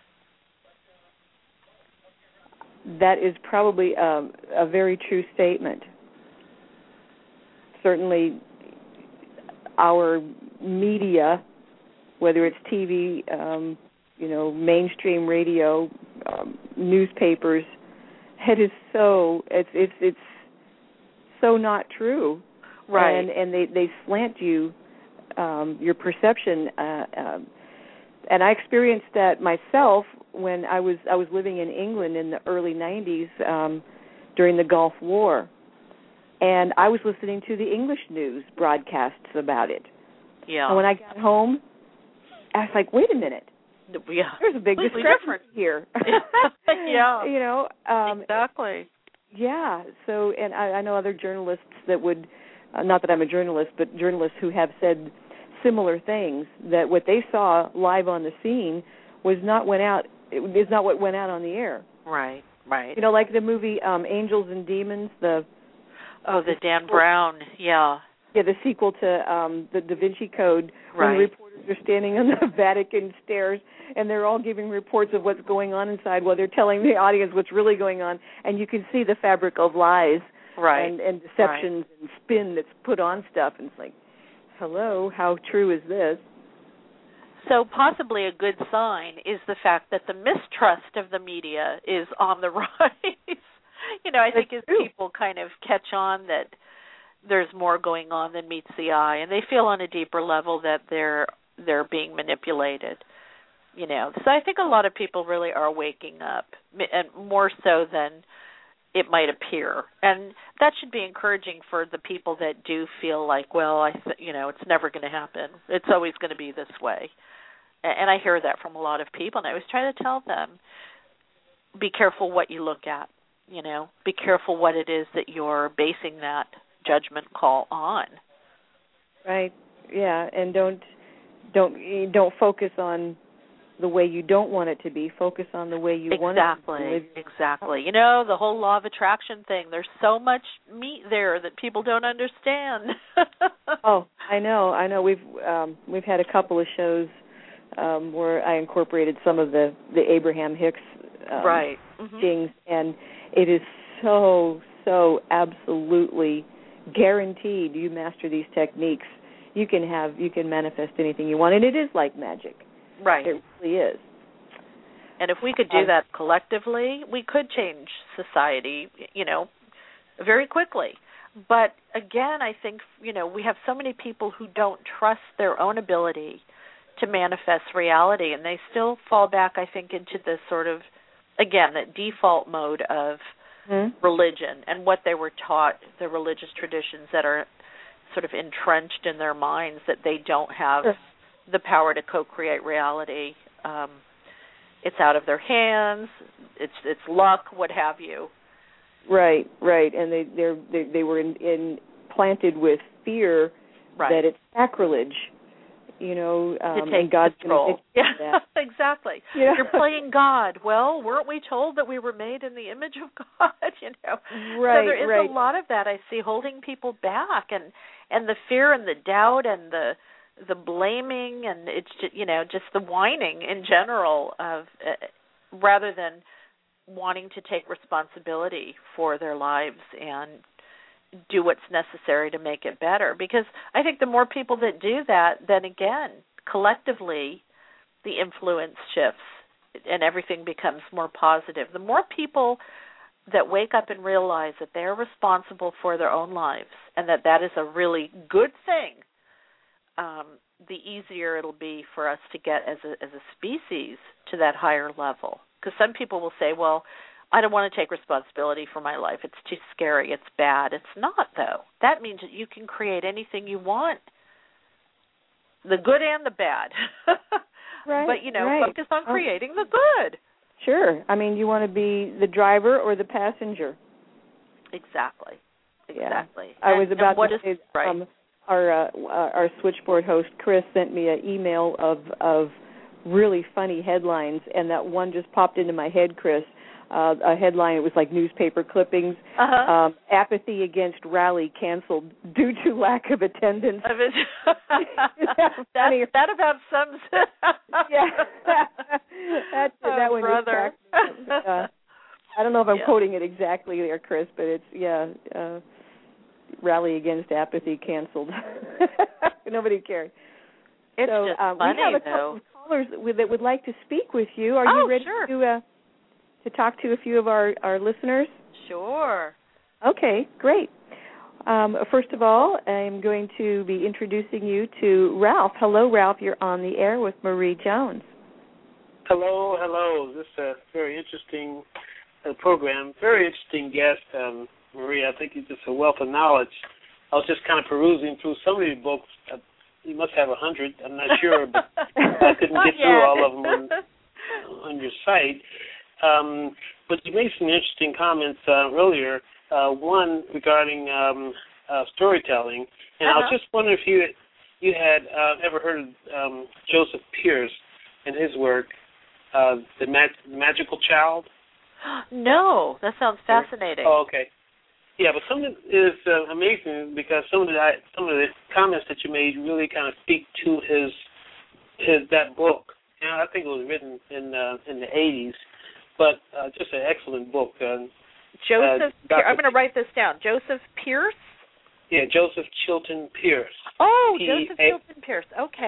That is probably a, a very true statement. Certainly our media, whether it's T V, um, you know, mainstream radio, um, newspapers, it is so it's it's it's so not true, right? And and they, they slant you um, your perception, uh, um, and I experienced that myself when I was I was living in England in the early nineties um, during the Gulf War, and I was listening to the English news broadcasts about it. Yeah. And when I got home, I was like, wait a minute. Yeah. There's a big discrepancy here. Yeah. You know. Um, exactly. Yeah. So, and I, I know other journalists that would, uh, not that I'm a journalist, but journalists who have said similar things, that what they saw live on the scene was not went out. It is not what went out on the air. Right. Right. You know, like the movie um, Angels and Demons. The oh, the, the Dan sequel, Brown. Yeah. Yeah, the sequel to um, the Da Vinci Code. Right. When the reporters are standing on the Vatican stairs and they're all giving reports of what's going on inside while they're telling the audience what's really going on, and you can see the fabric of lies, right, and, and deceptions right. and spin that's put on stuff, and it's like, hello, how true is this? So possibly a good sign is the fact that the mistrust of the media is on the rise. You know, I think as people kind of catch on that there's more going on than meets the eye, and they feel on a deeper level that they're they're being manipulated. You know, so I think a lot of people really are waking up, and more so than it might appear, and that should be encouraging for the people that do feel like, well, I, th- you know, it's never going to happen. It's always going to be this way, and I hear that from a lot of people, and I always try to tell them, be careful what you look at. You know, be careful what it is that you're basing that judgment call on. Right. Yeah, and don't don't don't focus on the way you don't want it to be. Focus on the way you exactly, want it to live. Exactly. You know, the whole law of attraction thing. There's so much meat there that people don't understand. Oh, I know. I know. We've um, we've had a couple of shows um, where I incorporated some of the the Abraham Hicks um, right mm-hmm. things, and it is so so absolutely guaranteed. You master these techniques, you can have you can manifest anything you want, and it is like magic. Right. It really is. And if we could do that collectively, we could change society, you know, very quickly. But again, I think, you know, we have so many people who don't trust their own ability to manifest reality, and they still fall back, I think, into this sort of, again, that default mode of mm-hmm. religion and what they were taught, the religious traditions that are sort of entrenched in their minds, that they don't have sure. the power to co-create reality. Um, it's out of their hands. It's it's luck, what have you. Right, right, and they they're, they they were in, in planted with fear right. that it's sacrilege, you know, um, to take and God's control. Yeah, that. Exactly. You know? You're playing God. Well, weren't we told that we were made in the image of God? You know, right, so there is right. a lot of that I see holding people back, and and the fear and the doubt and the the blaming, and it's just, you know, just the whining in general of uh, rather than wanting to take responsibility for their lives and do what's necessary to make it better. Because I think the more people that do that, then again, collectively, the influence shifts and everything becomes more positive. The more people that wake up and realize that they're responsible for their own lives and that that is a really good thing, um, the easier it'll be for us to get as a, as a species to that higher level. Because some people will say, well, I don't want to take responsibility for my life. It's too scary. It's bad. It's not, though. That means that you can create anything you want, the good and the bad. Right, but, you know, right. focus on creating oh. the good. Sure. I mean, you want to be the driver or the passenger. Exactly. Exactly. Yeah. I and, was about what to is, say, right. um, our, uh, our switchboard host, Chris, sent me an email of, of really funny headlines, and that one just popped into my head, Chris. Uh, a headline, it was like newspaper clippings. Uh-huh. Um, apathy against rally canceled due to lack of attendance. Of it. that, that about sums it. Yeah. that, oh, that one brother. Uh, I don't know if I'm yeah. quoting it exactly there, Chris, but it's, yeah, uh, rally against apathy canceled. Nobody cared. It's so, just uh, funny, we have a though. couple of callers that would, that would like to speak with you. Are oh, you ready sure. to uh, to talk to a few of our, our listeners? Sure. Okay, great. Um, first of all, I'm going to be introducing you to Ralph. Hello, Ralph. You're on the air with Marie Jones. Hello, hello. This is a very interesting uh, program. Very interesting guest, um, Marie. I think you're just a wealth of knowledge. I was just kind of perusing through some of your books. Uh, you must have a hundred. I'm not sure, but I couldn't get through yeah. all of them on, on your site. Um, but you made some interesting comments uh, earlier. Uh, one regarding um, uh, storytelling, and uh-huh. I was just wondering if you you had uh, ever heard of um, Joseph Pierce and his work, uh, the, Mag- the Magical Child. No, that sounds fascinating. Oh, okay. Yeah, but something is uh, amazing because some of the some of the comments that you made really kind of speak to his his that book. And I think it was written in uh, in the eighties, but uh, just an excellent book. Uh, Joseph, uh, I'm going to write this down. Joseph Pierce. Yeah, Joseph Chilton Pierce. Oh, P- Joseph A- Chilton Pierce. Okay.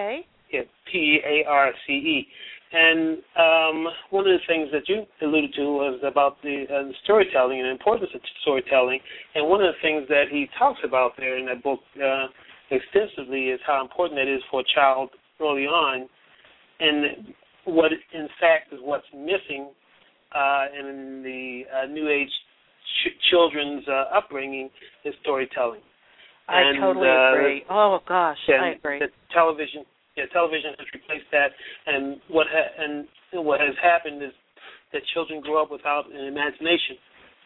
yeah, P A R C E. And um, one of the things that you alluded to was about the, uh, the storytelling and the importance of storytelling. And one of the things that he talks about there in that book uh, extensively is how important that is for a child early on, and what, in fact, is what's missing uh, in the uh, New Age ch- children's uh, upbringing is storytelling. I and, totally uh, agree. Oh gosh, I agree. The television, yeah, television has replaced that, and what ha- and what has happened is that children grow up without an imagination.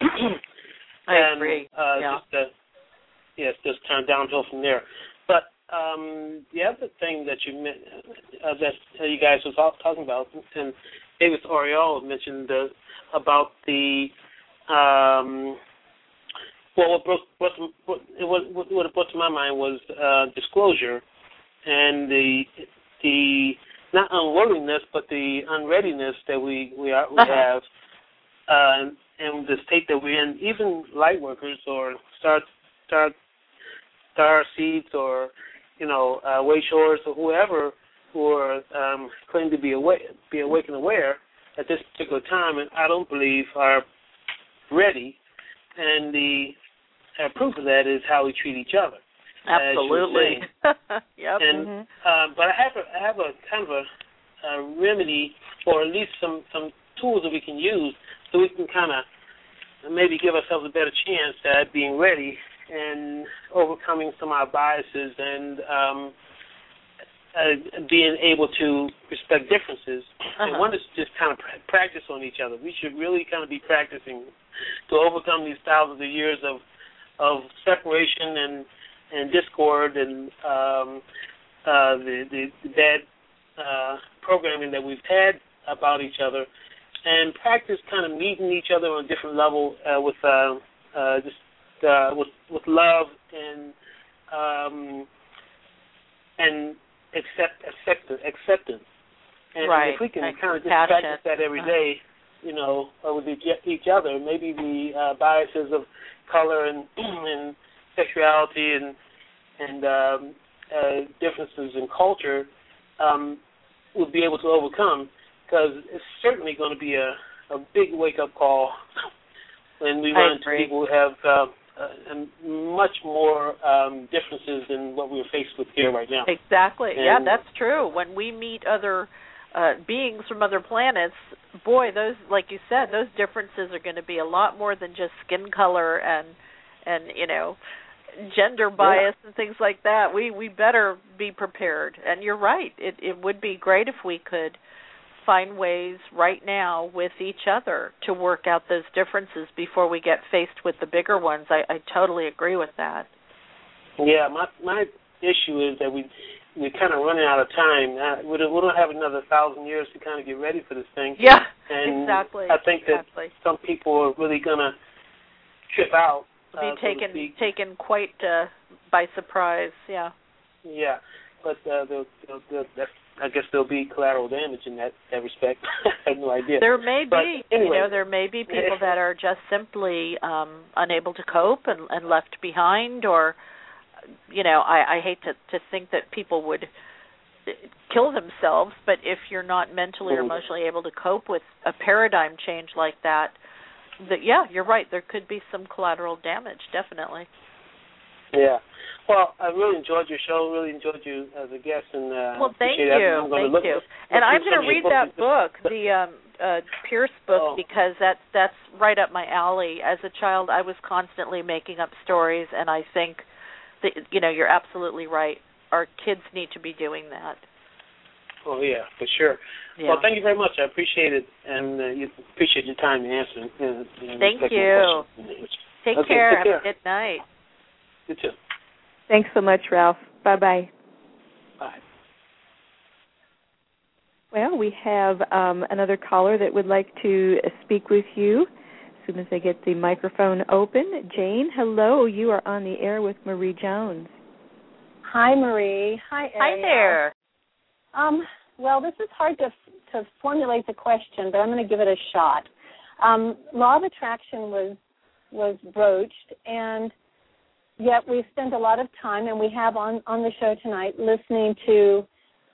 I and, agree. Uh, yeah. Just, uh, yeah, it's just turned downhill from there. But um, the other thing that you uh, that uh, you guys was all talking about, and David Oriel mentioned uh, about the um, well, what brought, brought, what, what, what it brought to my mind was uh, disclosure and the the not unwillingness, but the unreadiness that we we, are, we uh-huh. have, uh, and the state that we're in. Even light workers or star star star seeds or you know uh, way shores or whoever who are um, claim to be awake, be awake and aware at this particular time, and I don't believe are ready. And the uh, proof of that is how we treat each other. Absolutely. Yep. And mm-hmm. uh, but I have a, I have a kind of a, a remedy, or at least some, some tools that we can use, so we can kind of maybe give ourselves a better chance at being ready and overcoming some of our biases and um, uh, being able to respect differences. Uh-huh. And one is just kind of practice on each other. We should really kind of be practicing to overcome these thousands of years of of separation and and discord and um, uh, the, the, the bad uh, programming that we've had about each other, and practice kind of meeting each other on a different level uh, with uh, uh, just uh, with with love and um, and accept accept acceptance. And right. if we can and kind of just compassion. practice that every uh-huh. day, you know, uh, with each, each other, maybe the uh, biases of color and and sexuality and and um, uh, differences in culture um, would be able to overcome, because it's certainly going to be a, a big wake-up call when we run into people who have uh, uh, much more um, differences than what we're faced with here right now. Exactly. And yeah, that's true. When we meet other uh, beings from other planets, boy, those, like you said, those differences are going to be a lot more than just skin color and, and you know, gender bias yeah. and things like that. We we better be prepared. And you're right. It it would be great if we could find ways right now with each other to work out those differences before we get faced with the bigger ones. I, I totally agree with that. Yeah, my my issue is that we we're kind of running out of time. Uh, we don't, we don't have another thousand years to kind of get ready for this thing. Yeah, and exactly. I think exactly. that some people are really gonna trip out. Be uh, taken so taken quite uh, by surprise. Yeah. Yeah, but uh, they'll, they'll, they'll, that's, I guess there'll be collateral damage in that, that respect. I have no idea. There may but be, anyway. you know, there may be people that are just simply um, unable to cope and, and left behind, or, you know, I, I hate to, to think that people would kill themselves, but if you're not mentally or emotionally able to cope with a paradigm change like that, that yeah, you're right. There could be some collateral damage, definitely. Yeah. Well, I really enjoyed your show. Really enjoyed you as a guest, and uh, well, thank you. Thank look, you. Look, and look I'm going to read that book, the um, uh, Pierce book, oh. because that's that's right up my alley. As a child, I was constantly making up stories, and I think that you know you're absolutely right. Our kids need to be doing that. Oh yeah, for sure. Yeah. Well, thank you very much. I appreciate it, and uh, you appreciate your time and answering. And, and thank you. Take okay, care. Take Have care. a good night. You too. Thanks so much, Ralph. Bye-bye. Bye. Well, we have um, another caller that would like to speak with you as soon as I get the microphone open. Jane, hello. You are on the air with Marie Jones. Hi, Marie. Hi, Ariel. Hi there. Um, well, this is hard to to formulate the question, but I'm going to give it a shot. Um, law of attraction was was broached, and yet we've spent a lot of time, and we have on, on the show tonight, listening to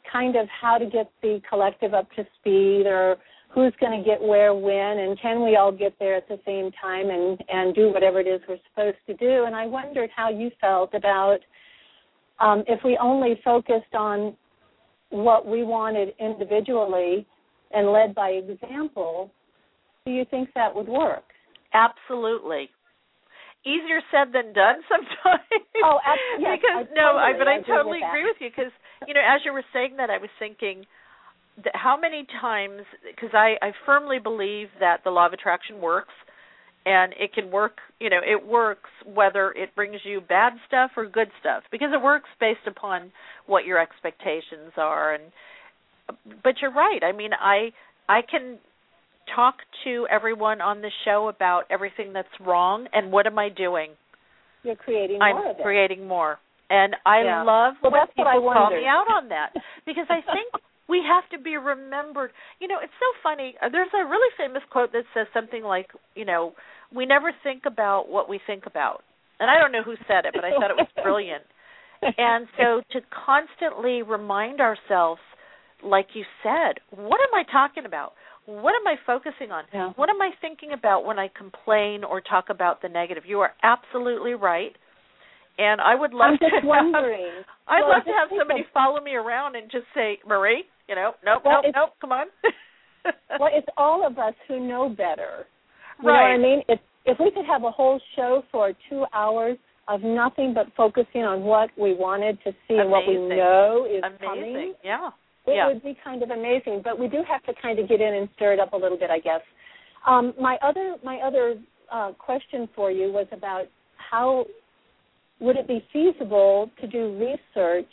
kind of how to get the collective up to speed, or who's going to get where when, and can we all get there at the same time and, and do whatever it is we're supposed to do. And I wondered how you felt about um, if we only focused on what we wanted individually and led by example, do you think that would work? Absolutely. Easier said than done sometimes. Oh, absolutely. Yes, because I no, totally, I, but I, I totally agree agree with you because, you know, as you were saying that, I was thinking that how many times, because I, I firmly believe that the law of attraction works, and it can work, you know, it works whether it brings you bad stuff or good stuff, because it works based upon what your expectations are. And but you're right. I mean, I I can talk to everyone on the show about everything that's wrong, and what am I doing? You're creating I'm more of it. creating more. And I yeah. love well, when that's people what I call wondered. me out on that, because I think we have to be remembered. You know, it's so funny. There's a really famous quote that says something like, you know, we never think about what we think about. And I don't know who said it, but I thought it was brilliant. And so to constantly remind ourselves, like you said, what am I talking about? What am I focusing on? Yeah. What am I thinking about when I complain or talk about the negative? You are absolutely right. And I would love I'm just to wondering. Have, I'd well, love to have somebody of, follow me around and just say, Marie, you know, nope, well, nope, nope, come on. Well, it's all of us who know better. You right. know what I mean? If, if we could have a whole show for two hours of nothing but focusing on what we wanted to see amazing. And what we know is amazing. coming, yeah. it yeah. would be kind of amazing. But we do have to kind of get in and stir it up a little bit, I guess. Um, my other my other uh, question for you was about how would it be feasible to do research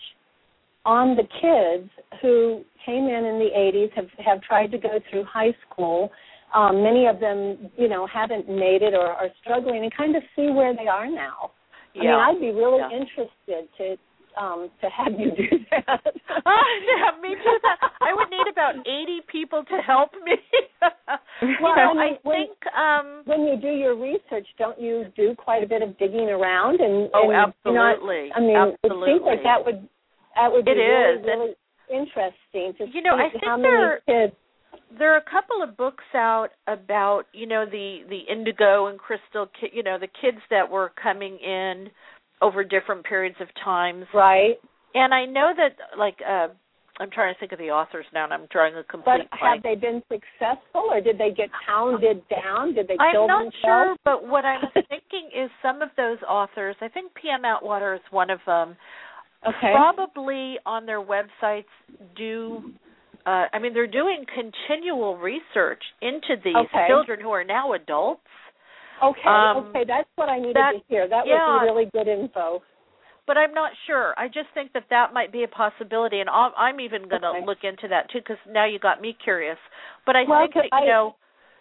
on the kids who came in in the eighties, have, have tried to go through high school. Um, many of them, you know, haven't made it or are struggling, and kind of see where they are now. Yeah. I mean, I'd be really yeah. interested to um, to have you do that. Oh, yeah, me too. I would need about eighty people to help me. Well, you know, I, mean, I think when, um, when you do your research, don't you do quite a bit of digging around? And oh, and, absolutely. You know, I mean, absolutely. it seems like that would that would be it really, is. really interesting to you know, see I think how there, many kids. There are a couple of books out about, you know, the, the indigo and crystal, ki- you know, the kids that were coming in over different periods of times. Right. And I know that, like, uh, I'm trying to think of the authors now, and I'm drawing a complete But blank. have they been successful, or did they get pounded down? Did they I'm kill not themselves? sure, but what I'm thinking is some of those authors, I think P M Atwater is one of them, okay. probably on their websites do, uh, I mean, they're doing continual research into these okay. children who are now adults. Okay, um, okay, that's what I needed that, to hear. That yeah. was really good info. But I'm not sure. I just think that that might be a possibility, and I'll, I'm even going to okay. look into that too, because now you got me curious. But I well, think that, you I, know,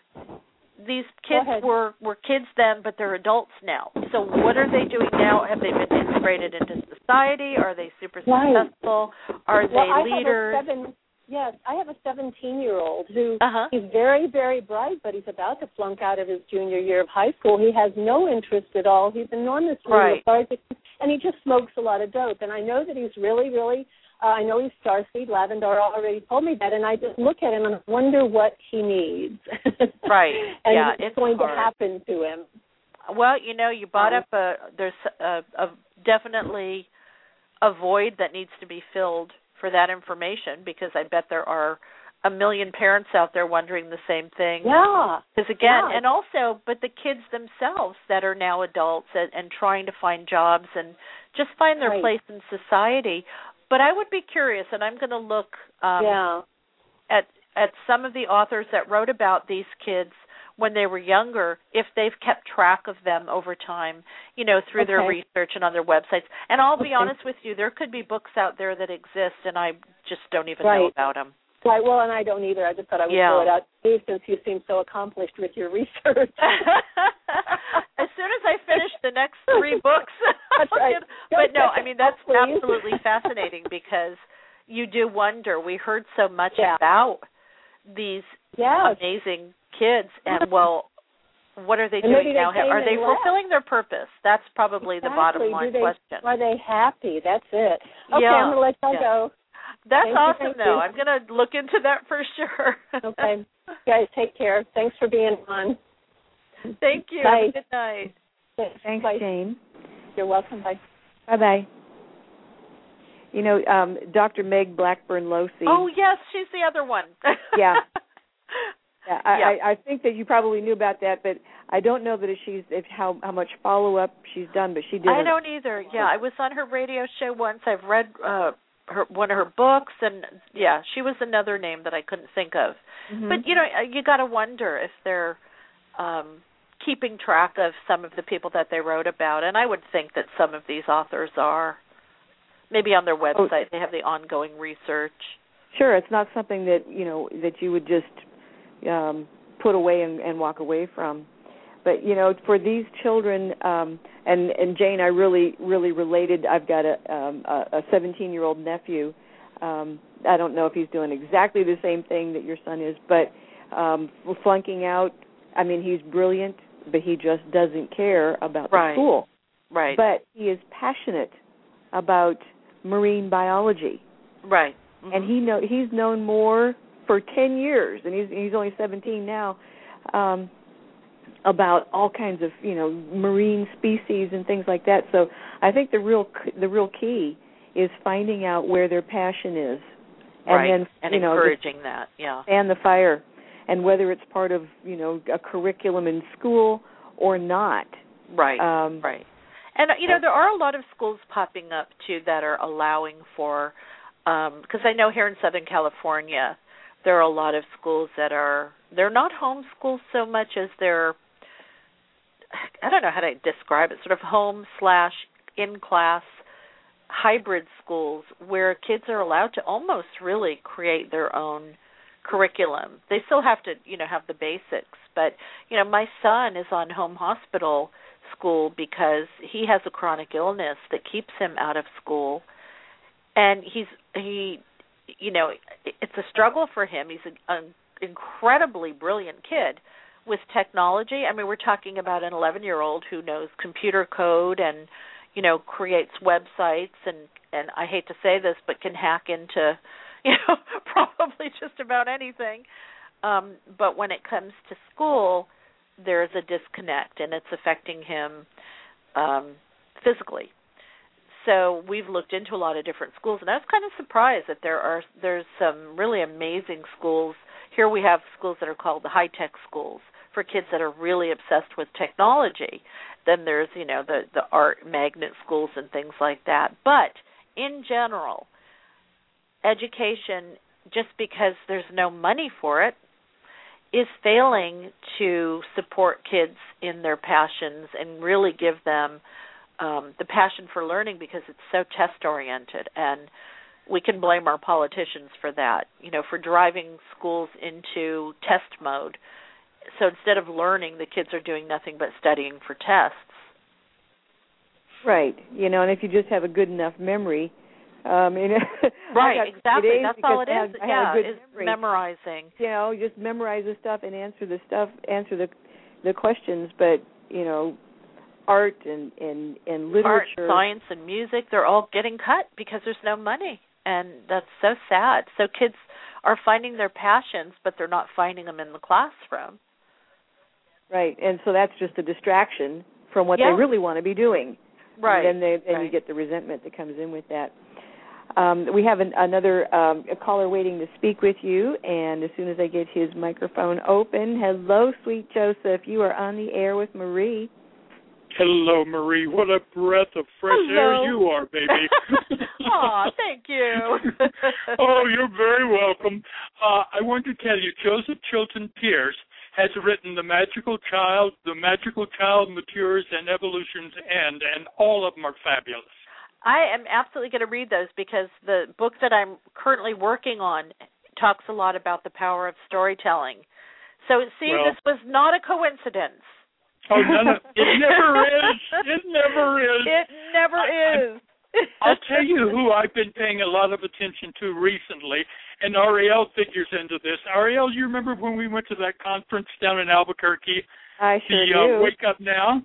these kids were, were kids then, but they're adults now. So what are they doing now? Have they been integrated into society? Are they super right. successful? Are well, they I leaders? Have a seven, yes, I have a seventeen-year-old who uh-huh. he's very, very bright, but he's about to flunk out of his junior year of high school. He has no interest at all. He's enormously right. lethargic, and he just smokes a lot of dope. And I know that he's really, really, uh, I know he's starseed. Lavendar already told me that, and I just look at him and wonder what he needs. Right. and yeah, what's it's going hard. to happen to him. Well, you know, you brought um, up a there's a, a definitely a void that needs to be filled for that information, because I bet there are a million parents out there wondering the same thing. Yeah. Because again, yeah. and also, but the kids themselves that are now adults and, and trying to find jobs and just find their right. place in society. But I would be curious, and I'm going to look um, yeah. at at some of the authors that wrote about these kids when they were younger, if they've kept track of them over time, you know, through okay. their research and on their websites. And I'll be okay. honest with you, there could be books out there that exist, and I just don't even right. know about them. Right, well, and I don't either. I just thought I would yeah. throw it out to you since you seem so accomplished with your research. As soon as I finish the next three books. That's right. But no, I mean, that's please. absolutely fascinating, because you do wonder. We heard so much yeah. about these yes. amazing kids, and, well, what are they and doing they now? Are they left. fulfilling their purpose? That's probably exactly. the bottom line they, question. Are they happy? That's it. Okay, yeah. I'm going to let you yeah. go. That's thank awesome, you, though. I'm going to look into that for sure. Okay. Guys, take care. Thanks for being on. Thank you. Bye. Good night. Thanks, Thanks, Bye. Jane. You're welcome. Bye. Bye-bye. You know, um, Doctor Meg Blackburn-Losey. Oh, yes, she's the other one. Yeah. Yeah, I, yeah. I, I think that you probably knew about that, but I don't know that if she's if how how much follow up she's done. But she did. I don't either. Yeah, I was on her radio show once. I've read uh, her one of her books, and yeah, she was another name that I couldn't think of. Mm-hmm. But you know, you got to wonder if they're um, keeping track of some of the people that they wrote about, and I would think that some of these authors are. Maybe on their website oh. they have the ongoing research. Sure, it's not something that you know that you would just. Um, put away and, and walk away from. But, you know, for these children, um, and, and Jane, I really, really related. I've got a, um, a seventeen-year-old nephew. Um, I don't know if he's doing exactly the same thing that your son is, but um, flunking out, I mean, he's brilliant, but he just doesn't care about right. the school. Right. But he is passionate about marine biology. Right. Mm-hmm. And he know he's known more for ten years, and he's he's only seventeen now, um, about all kinds of you know marine species and things like that. So I think the real the real key is finding out where their passion is, and right. then and you know encouraging that, yeah, and the fire, and whether it's part of you know a curriculum in school or not. Right. Um, right. And you know there are a lot of schools popping up too that are allowing for, because um, I know here in Southern California. There are a lot of schools that are, they're not homeschool so much as they're, I don't know how to describe it, sort of home slash in-class hybrid schools where kids are allowed to almost really create their own curriculum. They still have to, you know, have the basics. But, you know, my son is on home hospital school because he has a chronic illness that keeps him out of school. And he's, he... you know, it's a struggle for him. He's an incredibly brilliant kid with technology. I mean, we're talking about an eleven-year-old who knows computer code and, you know, creates websites and, and I hate to say this, but can hack into, you know, probably just about anything. Um, but when it comes to school, there's a disconnect, and it's affecting him um, physically. So we've looked into a lot of different schools, and I was kind of surprised that there are there's some really amazing schools. Here we have schools that are called the high-tech schools for kids that are really obsessed with technology. Then there's, you know, the, the art magnet schools and things like that. But in general, education, just because there's no money for it, is failing to support kids in their passions and really give them Um, the passion for learning because it's so test-oriented, and we can blame our politicians for that, you know, for driving schools into test mode. So instead of learning, the kids are doing nothing but studying for tests. Right. You know, and if you just have a good enough memory, um, you know, right, exactly. That's all it is. I yeah, it's memorizing. You know, just memorize the stuff and answer the stuff, answer the the questions, but you know. Art and, and, and literature. Art, science, and music, they're all getting cut because there's no money. And that's so sad. So kids are finding their passions, but they're not finding them in the classroom. Right, and so that's just a distraction from what yeah. they really want to be doing. Right. And then they, then right. you get the resentment that comes in with that. Um, we have an, another um, a caller waiting to speak with you, and as soon as I get his microphone open, hello, sweet Joseph. You are on the air with Marie. Hello, Marie. What a breath of fresh Hello. air you are, baby. Aw, thank you. Oh, you're very welcome. Uh, I want to tell you, Joseph Chilton Pierce has written The Magical Child, The Magical Child Matures and Evolution's End, and all of them are fabulous. I am absolutely going to read those because the book that I'm currently working on talks a lot about the power of storytelling. So, see, well, this was not a coincidence. Oh, no, no. It never is. It never is. It never is. I, I'll tell you who I've been paying a lot of attention to recently, and Ariel figures into this. Ariel, you remember when we went to that conference down in Albuquerque? I sure the, do. Uh, Wake Up Now?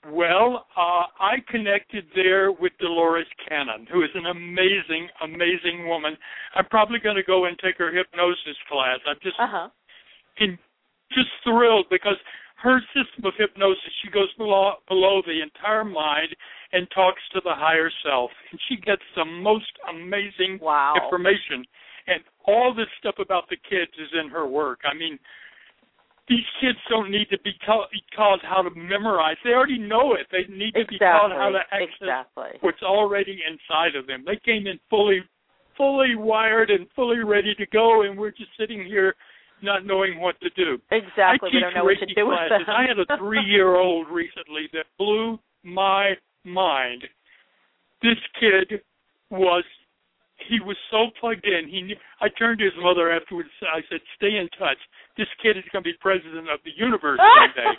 Well, uh, I connected there with Dolores Cannon, who is an amazing, amazing woman. I'm probably going to go and take her hypnosis class. I'm just, uh-huh. in, just thrilled because her system of hypnosis, she goes below, below the entire mind and talks to the higher self, and she gets the most amazing wow. information. And all this stuff about the kids is in her work. I mean, these kids don't need to be taught how to memorize. They already know it. They need to exactly. be taught how to access exactly. what's already inside of them. They came in fully, fully wired and fully ready to go, and we're just sitting here not knowing what to do. Exactly. I we don't know what to do with classes. them. I had a three-year-old recently that blew my mind. This kid was, he was so plugged in. He knew, I turned to his mother afterwards. I said, stay in touch. This kid is going to be president of the universe one day.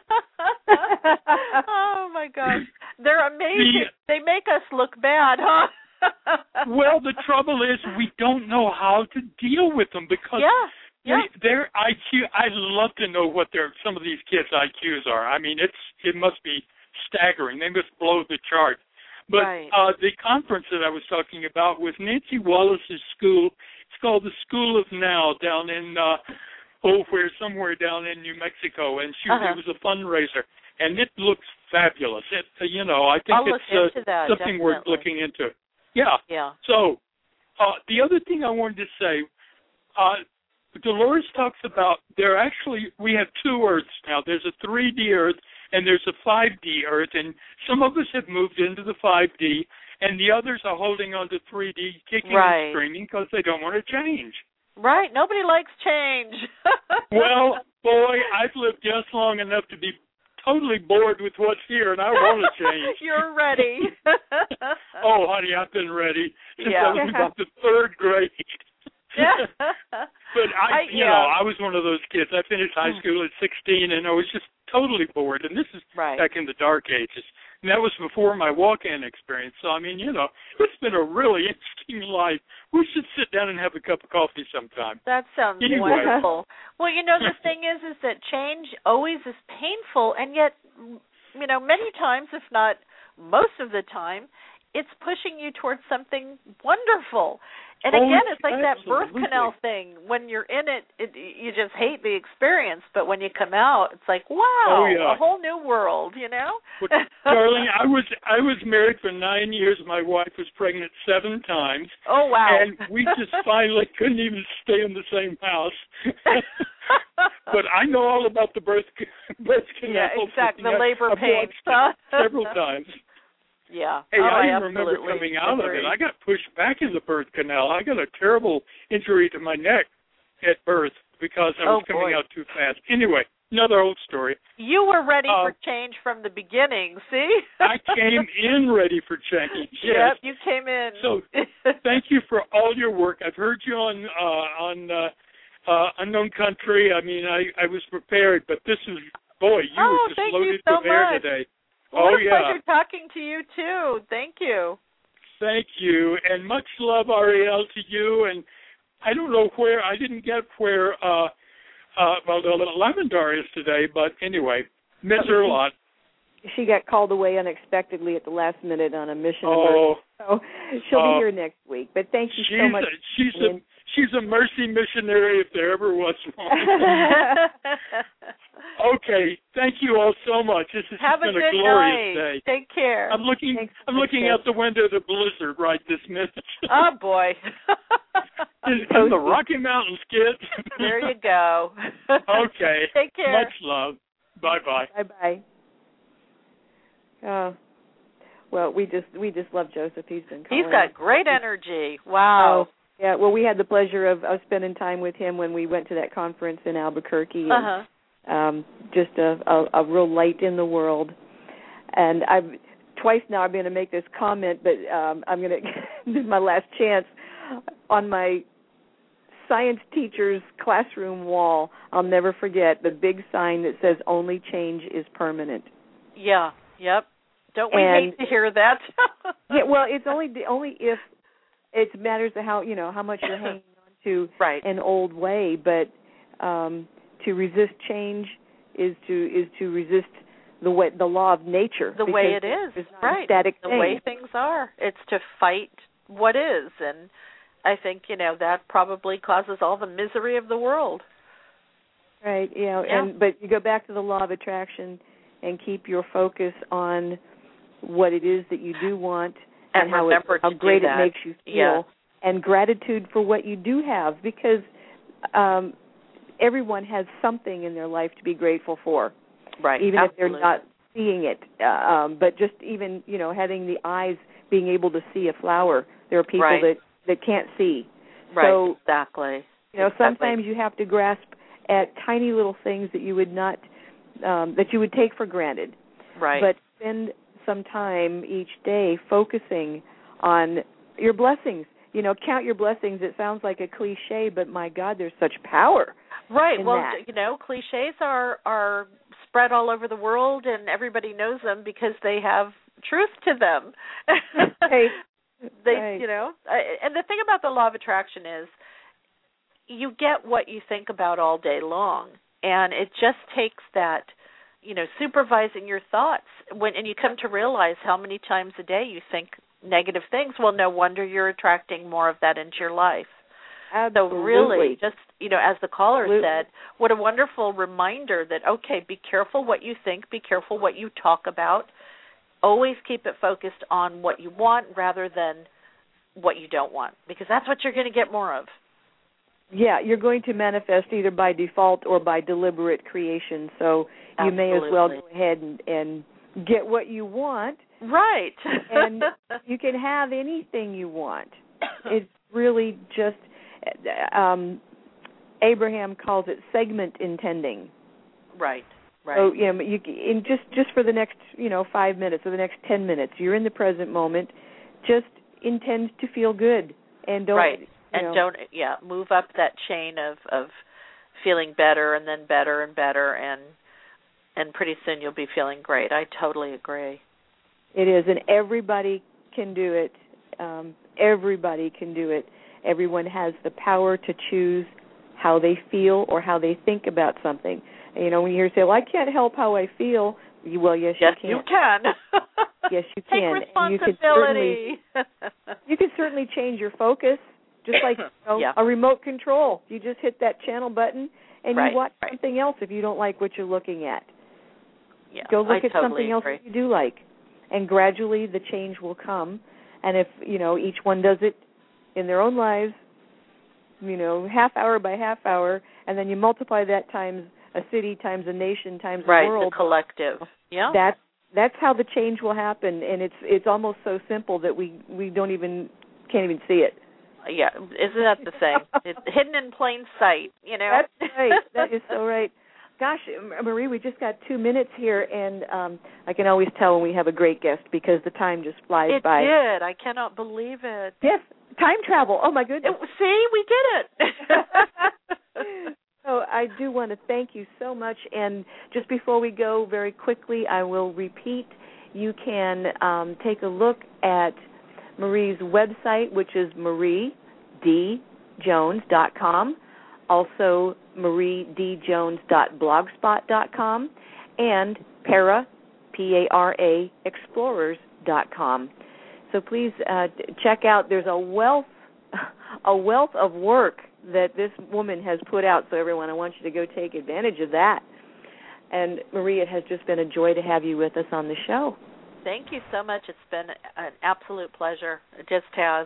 Oh, my gosh. They're amazing. The, they make us look bad, huh? Well, the trouble is we don't know how to deal with them because yeah, yeah. They, their I Q, I'd love to know what their some of these kids' I Qs are. I mean, it's it must be staggering. They must blow the chart. But right. uh, the conference that I was talking about was Nancy Wallace's school. It's called the School of Now down in, uh, oh, where somewhere down in New Mexico. And she uh-huh. it was a fundraiser. And it looks fabulous. It, uh, you know, I think I'll it's look uh, into that, something definitely. worth looking into. Yeah. Yeah. So uh, the other thing I wanted to say, uh, Dolores talks about there actually, we have two Earths now. There's a three D Earth and there's a five D Earth, and some of us have moved into the five D, and the others are holding on to three D, kicking right. and screaming because they don't want to change. Right. Nobody likes change. Well, boy, I've lived just long enough to be totally bored with what's here, and I want to change. You're ready. Oh, honey, I've been ready since yeah. I was about the third grade. Yeah. But I, I you yeah. know, I was one of those kids. I finished high school at sixteen, and I was just totally bored. And this is right. back in the dark ages, and that was before my walk-in experience. So I mean, you know, it's been a really interesting life. We should sit down and have a cup of coffee sometime. That sounds anyway. wonderful. Well, you know, the thing is, is that change always is painful, and yet, you know, many times, if not most of the time, it's pushing you towards something wonderful. And again, oh, it's like that birth absolutely. canal thing. When you're in it, it, you just hate the experience. But when you come out, it's like, wow, oh, yeah. a whole new world, you know? Well, darling, I was I was married for nine years. My wife was pregnant seven times. Oh, wow. And we just finally couldn't even stay in the same house. But I know all about the birth, birth canal. Yeah, exactly. The I, labor I've pains. watched it several times. Yeah. Hey, oh, I, I remember coming out agree. of it. I got pushed back in the birth canal. I got a terrible injury to my neck at birth because I was oh, coming boy. out too fast. Anyway, another old story. You were ready uh, for change from the beginning, see? I came in ready for change. Yes. Yep, you came in. So thank you for all your work. I've heard you on uh, on uh, uh, Unknown Country. I mean, I, I was prepared, but this is, boy, you oh, were just thank loaded you so with air much. today. Well, oh, what a yeah. pleasure talking to you, too. Thank you. Thank you. And much love, Ariel, to you. And I don't know where, I didn't get where, uh, uh, well, Lavendar is today, but anyway, miss her a lot. She got called away unexpectedly at the last minute on a mission. Oh. So she'll uh, be here next week. But thank you she's so much. A, she's, a, she's a mercy missionary if there ever was one. Okay, thank you all so much. This has Have been a, a good glorious night. day. Take care. I'm looking Thanks I'm so looking much, out the window of the blizzard right this minute. Oh, boy. in, in the Rocky Mountains, kids. There you go. Okay. Take care. Much love. Bye-bye. Bye-bye. Oh, well, we just we just love Joseph. He's been calling. He's got great energy. Wow. Oh, yeah, well, we had the pleasure of, of spending time with him when we went to that conference in Albuquerque. And, uh-huh. um, just a, a, a real light in the world. And I've twice now I'm going to make this comment, but um, I'm going to this is my last chance. On my science teacher's classroom wall, I'll never forget the big sign that says "Only change is permanent." Yeah. Yep. Don't we and, hate to hear that? Yeah. Well, it's only only if it matters how you know how much you're hanging on to right. an old way, but um, to resist change is to is to resist the way the law of nature. The way it is, it's not right? A static the thing. way things are. It's to fight what is, and I think you know that probably causes all the misery of the world. Right. You know, Yeah. and but you go back to the law of attraction and keep your focus on what it is that you do want and, and how it, remember how to great do it that. makes you feel, Yeah. and gratitude for what you do have, because um, everyone has something in their life to be grateful for, right? Even Absolutely. if they're not seeing it. Uh, um, but just even you know having the eyes, being able to see a flower. There are people right. that that can't see. Right. So, exactly. You know, exactly. sometimes you have to grasp at tiny little things that you would not, um, that you would take for granted. Right. But spend some time each day focusing on your blessings. You know, count your blessings. It sounds like a cliche, but my God, there's such power. Right. in Well, that. you know, cliches are are spread all over the world, and everybody knows them because they have truth to them. Right. They, right. you know, and the thing about the law of attraction is you get what you think about all day long, and it just takes that, you know, supervising your thoughts when, and you come to realize how many times a day you think negative things. Well, no wonder you're attracting more of that into your life. Absolutely. So really, just, you know, as the caller Absolutely. said, what a wonderful reminder that, okay, be careful what you think, be careful what you talk about. Always keep it focused on what you want rather than what you don't want, because that's what you're going to get more of. Yeah, you're going to manifest either by default or by deliberate creation. So you Absolutely. may as well go ahead and, and get what you want. Right. And you can have anything you want. It's really just, um, Abraham calls it segment intending. Right. Right. So you know, you in just just for the next you know five minutes or the next ten minutes, you're in the present moment. Just intend to feel good, and don't right. You and know, don't yeah move up that chain of of feeling better and then better and better, and and pretty soon you'll be feeling great. I totally agree. It is, and everybody can do it. Um, everybody can do it. Everyone has the power to choose how they feel or how they think about something. You know, when you hear say, well, I can't help how I feel, you, well, yes, yes, you can. you can. Yes, you Take can. And you can responsibility. certainly, you can certainly change your focus, just like you know, yeah. a remote control. You just hit that channel button, and right, you watch right. something else if you don't like what you're looking at. Yeah, Go look I at totally something else agree. that you do like, and gradually the change will come. And if, you know, each one does it in their own lives, you know, half hour by half hour, and then you multiply that times a city, times a nation, times right, a world. the collective. Yeah. That's that's how the change will happen, and it's it's almost so simple that we, we don't even can't even see it. Yeah, isn't that the thing? It's hidden in plain sight, you know. That's right. That is so right. Gosh, Marie, we just got two minutes here, and um, I can always tell when we have a great guest because the time just flies it by. It did. I cannot believe it. Yes, time travel. Oh, my goodness. It, see, we did it. So I do want to thank you so much. And just before we go, very quickly, I will repeat, you can um, take a look at Marie's website, which is marie d jones dot com, also marie d jones dot blogspot dot com, and para, P A R A, explorers dot com. So please uh, check out, there's a wealth, a wealth of work that this woman has put out. So everyone, I want you to go take advantage of that. And Marie, it has just been a joy to have you with us on the show. Thank you so much. It's been an absolute pleasure. It just has.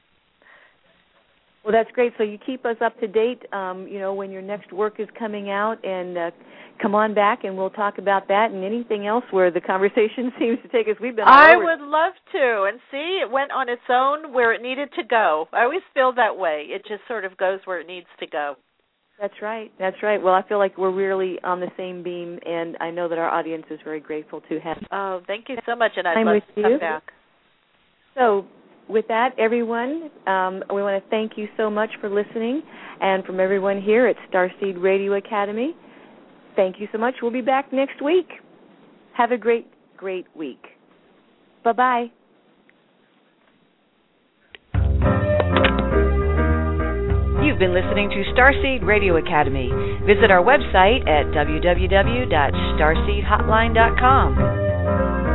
Well, that's great. So you keep us up to date, um, you know, when your next work is coming out, and uh, come on back and we'll talk about that and anything else where the conversation seems to take us. We've been all I over. would love to. And see, it went on its own where it needed to go. I always feel that way. It just sort of goes where it needs to go. That's right. That's right. Well, I feel like we're really on the same beam, and I know that our audience is very grateful to have. Oh, thank you so much, and I'd I'm love with to come you. back. So with that, everyone, um, we want to thank you so much for listening, and from everyone here at Starseed Radio Academy, thank you so much. We'll be back next week. Have a great, great week. Bye-bye. You've You've been listening to Starseed Radio Academy. Visit our website at w w w dot starseed hotline dot com.